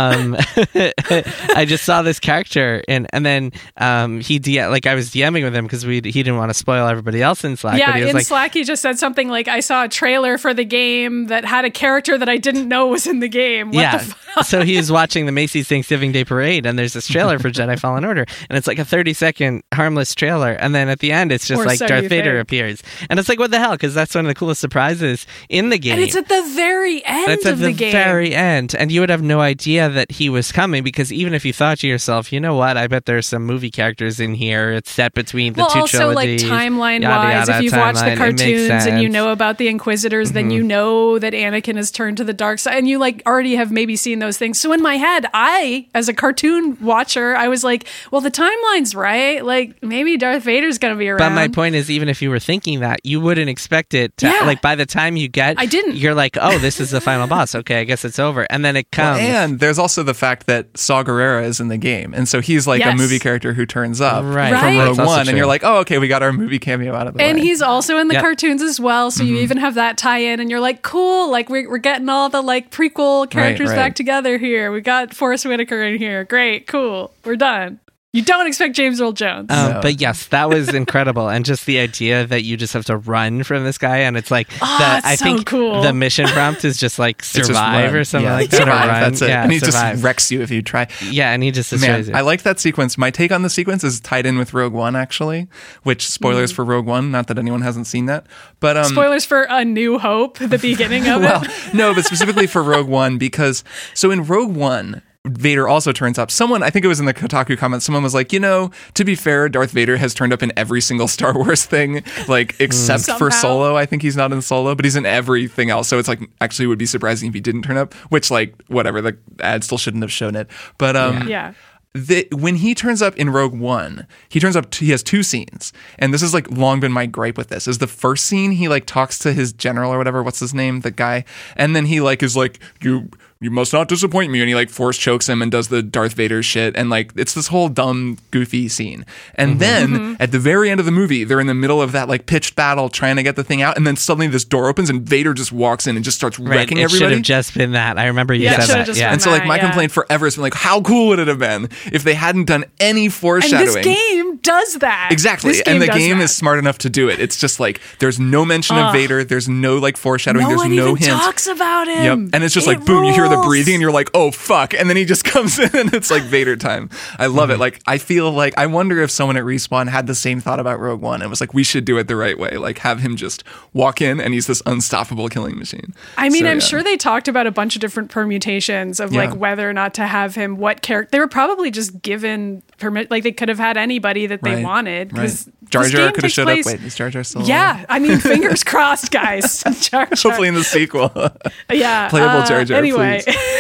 I just saw this character, and then I was DMing with him because he didn't want to spoil everybody else in Slack. Yeah, but he was in Slack he just said something like, I saw a trailer for the game that had a character that I didn't know was in the game. What the fuck? So he was watching the Macy's Thanksgiving Day Parade, and there's this trailer for Jedi Fallen Order, and it's like a 30-second harmless trailer, and then at the end it's just Or like so Darth you Vader think. appears, and it's like, what the hell? Because that's one of the coolest surprises in the game. And it's at the very end That's of at the the game. very end, and you would have no idea that he was coming, because even if you thought to yourself, you know what, I bet there's some movie characters in here. It's set between the two also, trilogies. like timeline yada, wise, yada, if you've watched the timeline, it makes cartoons and you sense. know about the Inquisitors, then you know that Anakin has turned to the dark side, and you like already have maybe seen those things. So in my head, I, as a cartoon watcher, I was like, well, the timeline's right. Like maybe Darth Vader's gonna be around. But my point is, even if you were thinking that, you wouldn't expect it to, like, by the time you get, I didn't. You're like, oh, this is the final boss. Okay, I guess it's over. And then it comes. And there's also the fact that Saw Gerrera is in the game, and so he's like a Yes. movie character who turns up Right. from Right. Rogue That's also One, and true. you're like, oh, okay, we got our movie cameo out of the And way. he's also in the Yep. cartoons as well, so you even have that tie-in, and you're like, cool, like we're getting all the like prequel characters right. back together here. We got Forrest Whitaker in here. Great, cool, we're done. You don't expect James Earl Jones. No. But yes, that was incredible, and just the idea that you just have to run from this guy, and it's like, it's I so think cool. the mission prompt is just like It's just survive run. or something Yeah, like that. survive, Or run. that's it. Yeah, and he survive. just wrecks you if you try. Yeah, and he just destroys Man, you. I like that sequence. My take on the sequence is tied in with Rogue One, actually, which spoilers for Rogue One, not that anyone hasn't seen that. But Spoilers for A New Hope, the beginning of well, it. no, but specifically for Rogue One, because so in Rogue One, Vader also turns up. Someone, I think it was in the Kotaku comments, someone was like, you know, to be fair, Darth Vader has turned up in every single Star Wars thing, like, except for Somehow. Solo. I think he's not in Solo, but he's in everything else. So it's like, actually would be surprising if he didn't turn up, which, like, whatever, the ad still shouldn't have shown it. But, Yeah. when he turns up in Rogue One, he has two scenes, and this has like long been my gripe with this. Is the first scene he like talks to his general or whatever, what's his name, the guy, and then he like is like, you must not disappoint me, and he like force chokes him and does the Darth Vader shit, and like it's this whole dumb goofy scene. And then at the very end of the movie, they're in the middle of that like pitched battle trying to get the thing out, and then suddenly this door opens and Vader just walks in and just starts Right, wrecking it should everybody. have just been that. I remember you Yeah, it said should have that. just Yeah. been And so, like, my yeah. complaint forever has been like, how cool would it have been if they hadn't done any And foreshadowing? this game does that. Exactly. This And the does game that. is smart enough to do it. It's just like, there's no mention of Vader. There's no like foreshadowing. No there's one no even hint. talks about Yep. him. And it's just It like, boom, you hear the rules. breathing and you're like, oh, fuck. And then he just comes in and it's like Vader time. I love it. Like, I feel like, I wonder if someone at Respawn had the same thought about Rogue One and was like, we should do it the right way. Like, have him just walk in and he's this unstoppable killing machine. I mean, So, I'm yeah. sure they talked about a bunch of different permutations of like Yeah. whether or not to have him, what character. They were probably just given permit, like they could have had anybody that they Right. wanted. Right. Because Jar Jar could have showed up. Wait, is Jar Jar still alive? Yeah, I mean, fingers crossed, guys. Jar Jar. Hopefully in the sequel. Yeah. Playable Jar Jar, Anyway,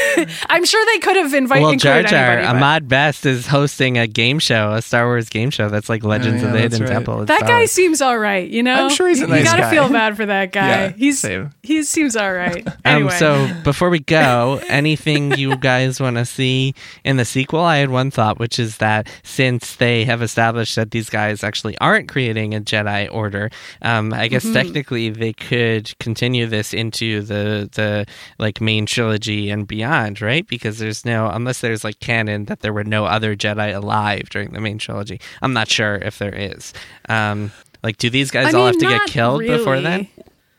I'm sure they could have Well, Jar included Jar, anybody. but- Ahmad Best is hosting a game show, a Star Wars game show that's like Legends yeah, of the that's Hidden right. Temple. It's That Star guy Wars. seems all right, you know. I'm sure he's a nice You gotta guy. feel bad for that guy. Yeah, same. He seems all right. Anyway, So before we go, anything you guys want to see in the sequel? I had one thought, which is that since they have established that these guys actually aren't creating a Jedi Order, I guess technically they could continue this into the like main trilogy and beyond, right? Because there's no, unless there's like canon that there were no other Jedi alive during the main trilogy. I'm not sure if there is. Like, do these guys I all mean, have to get not killed before then? really.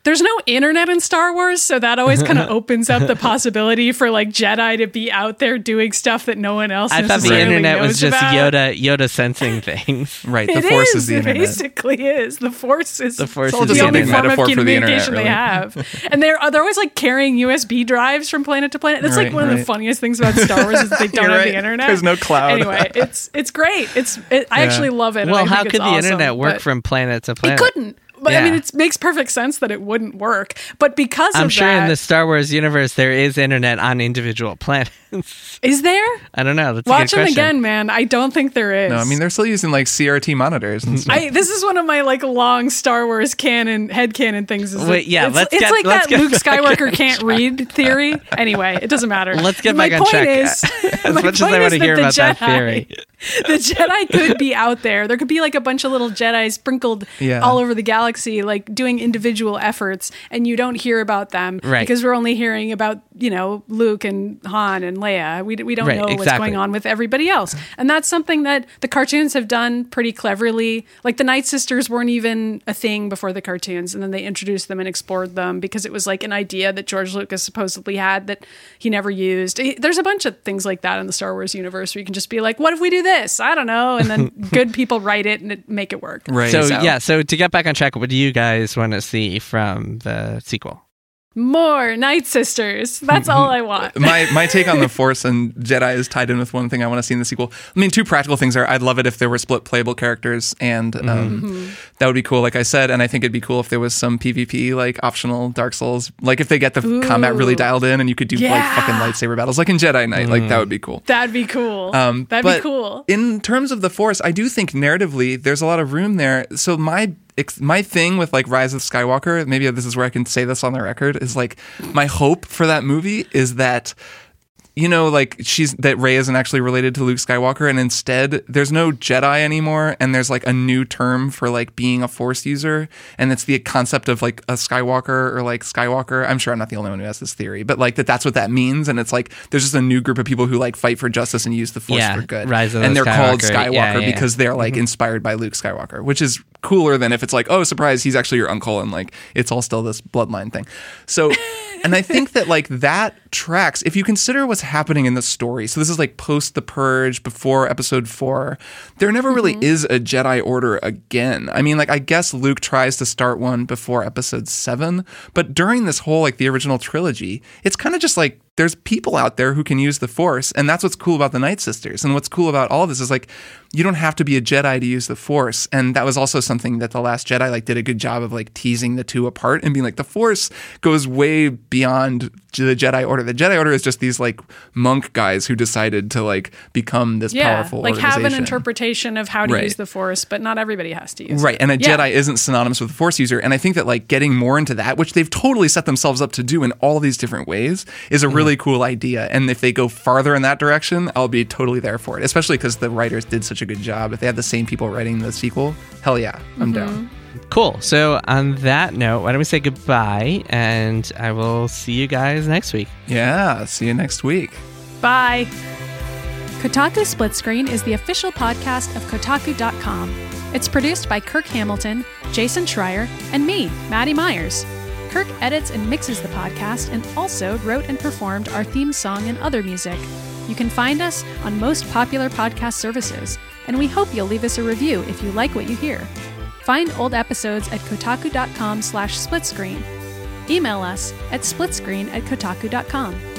There's no internet in Star Wars, so that always kind of opens up the possibility for like Jedi to be out there doing stuff that no one else I thought the necessarily internet knows was just about. Yoda sensing things. Right. The It Force is the It internet. basically is. The Force is The Force all is just the a only big form of metaphor for the internet, communication they really. have. And they're always like carrying USB drives from planet to planet. That's like Right, one of the right. funniest things about Star Wars is that they don't You're have right. the internet. There's no cloud. Anyway, it's great. I actually love it. and I Well, think how it's could the awesome, internet work but from planet to It planet? couldn't. But I Yeah. mean, it makes perfect sense that it wouldn't work. But because I'm of sure that, in the Star Wars universe there is internet on individual planets. is there? I don't know. That's a Watch good them question. again, man. I don't think there is. No, I mean, they're still using like CRT monitors and stuff. This is one of my like long Star Wars headcanon things. Is Wait, that yeah, it's, let's it's get- like let's that get Luke back Skywalker can't read theory. Anyway, it doesn't matter. Let's get My back on point track. is- As my much as I point want is to that hear the about that Jedi- theory. The Jedi could be out there. There could be like a bunch of little Jedi sprinkled Yeah. all over the galaxy, like doing individual efforts, and you don't hear about them Right. because we're only hearing about Luke and Han and Leia. We don't Right, know what's exactly. going on with everybody else, and that's something that the cartoons have done pretty cleverly. Like the Night Sisters weren't even a thing before the cartoons, and then they introduced them and explored them because it was like an idea that George Lucas supposedly had that he never used. There's a bunch of things like that in the Star Wars universe where you can just be like, what if we do this? I don't know. And then good people write it and make it work. Right. So to get back on track, what do you guys want to see from the sequel? More Night Sisters. That's all I want. my take on the Force and Jedi is tied in with one thing I want to see in the sequel. I mean, two practical things are I'd love it if there were split playable characters, and that would be cool, like I said. And I think it'd be cool if there was some PvP, like optional Dark Souls, like if they get the combat really dialed in and you could do like Yeah. fucking lightsaber battles, like in Jedi Knight. Like that would be cool. That'd be cool. That'd be But cool. In terms of the Force, I do think narratively there's a lot of room there. So my thing with like Rise of Skywalker, maybe this is where I can say this on the record, is like my hope for that movie is that like that Rey isn't actually related to Luke Skywalker, and instead there's no Jedi anymore, and there's like a new term for like being a Force user, and it's the concept of like a Skywalker or like Skywalker. I'm sure I'm not the only one who has this theory, but like that's what that means, and it's like there's just a new group of people who like fight for justice and use the Force for good, Rise of and the they're called Skywalker. Skywalker Yeah. because they're like inspired by Luke Skywalker, which is cooler than if it's like, oh, surprise, he's actually your uncle, and like it's all still this bloodline thing. So, and I think that like that tracks if you consider what's happening in the story. So this is like post the Purge, before Episode 4. There never really is a Jedi Order again. I mean, like I guess Luke tries to start one before Episode 7, but during this whole like the original trilogy, it's kind of just like there's people out there who can use the Force, and that's what's cool about the Night Sisters. And what's cool about all of this is like you don't have to be a Jedi to use the Force, and that was also something that The Last Jedi like did a good job of like teasing the two apart and being like the Force goes way beyond the Jedi Order. The Jedi Order is just these like monk guys who decided to like become this powerful like have an organization. interpretation of how to Right. use the Force, but not everybody has to use Right, it. and a Yeah. Jedi isn't synonymous with a Force user, and I think that like getting more into that, which they've totally set themselves up to do in all these different ways, is a really cool idea. And if they go farther in that direction, I'll be totally there for it, especially because the writers did such a good job. If they had the same people writing the sequel, hell yeah, I'm down. Cool. So on that note, why don't we say goodbye, and I will see you guys next week. Yeah, see you next week. Bye. Kotaku Split Screen is the official podcast of Kotaku.com. It's produced by Kirk Hamilton, Jason Schreier, and me, Maddie Myers. Kirk edits and mixes the podcast and also wrote and performed our theme song and other music. You can find us on most popular podcast services, and we hope you'll leave us a review if you like what you hear. Find old episodes at kotaku.com/splitscreen. Email us at splitscreen@kotaku.com.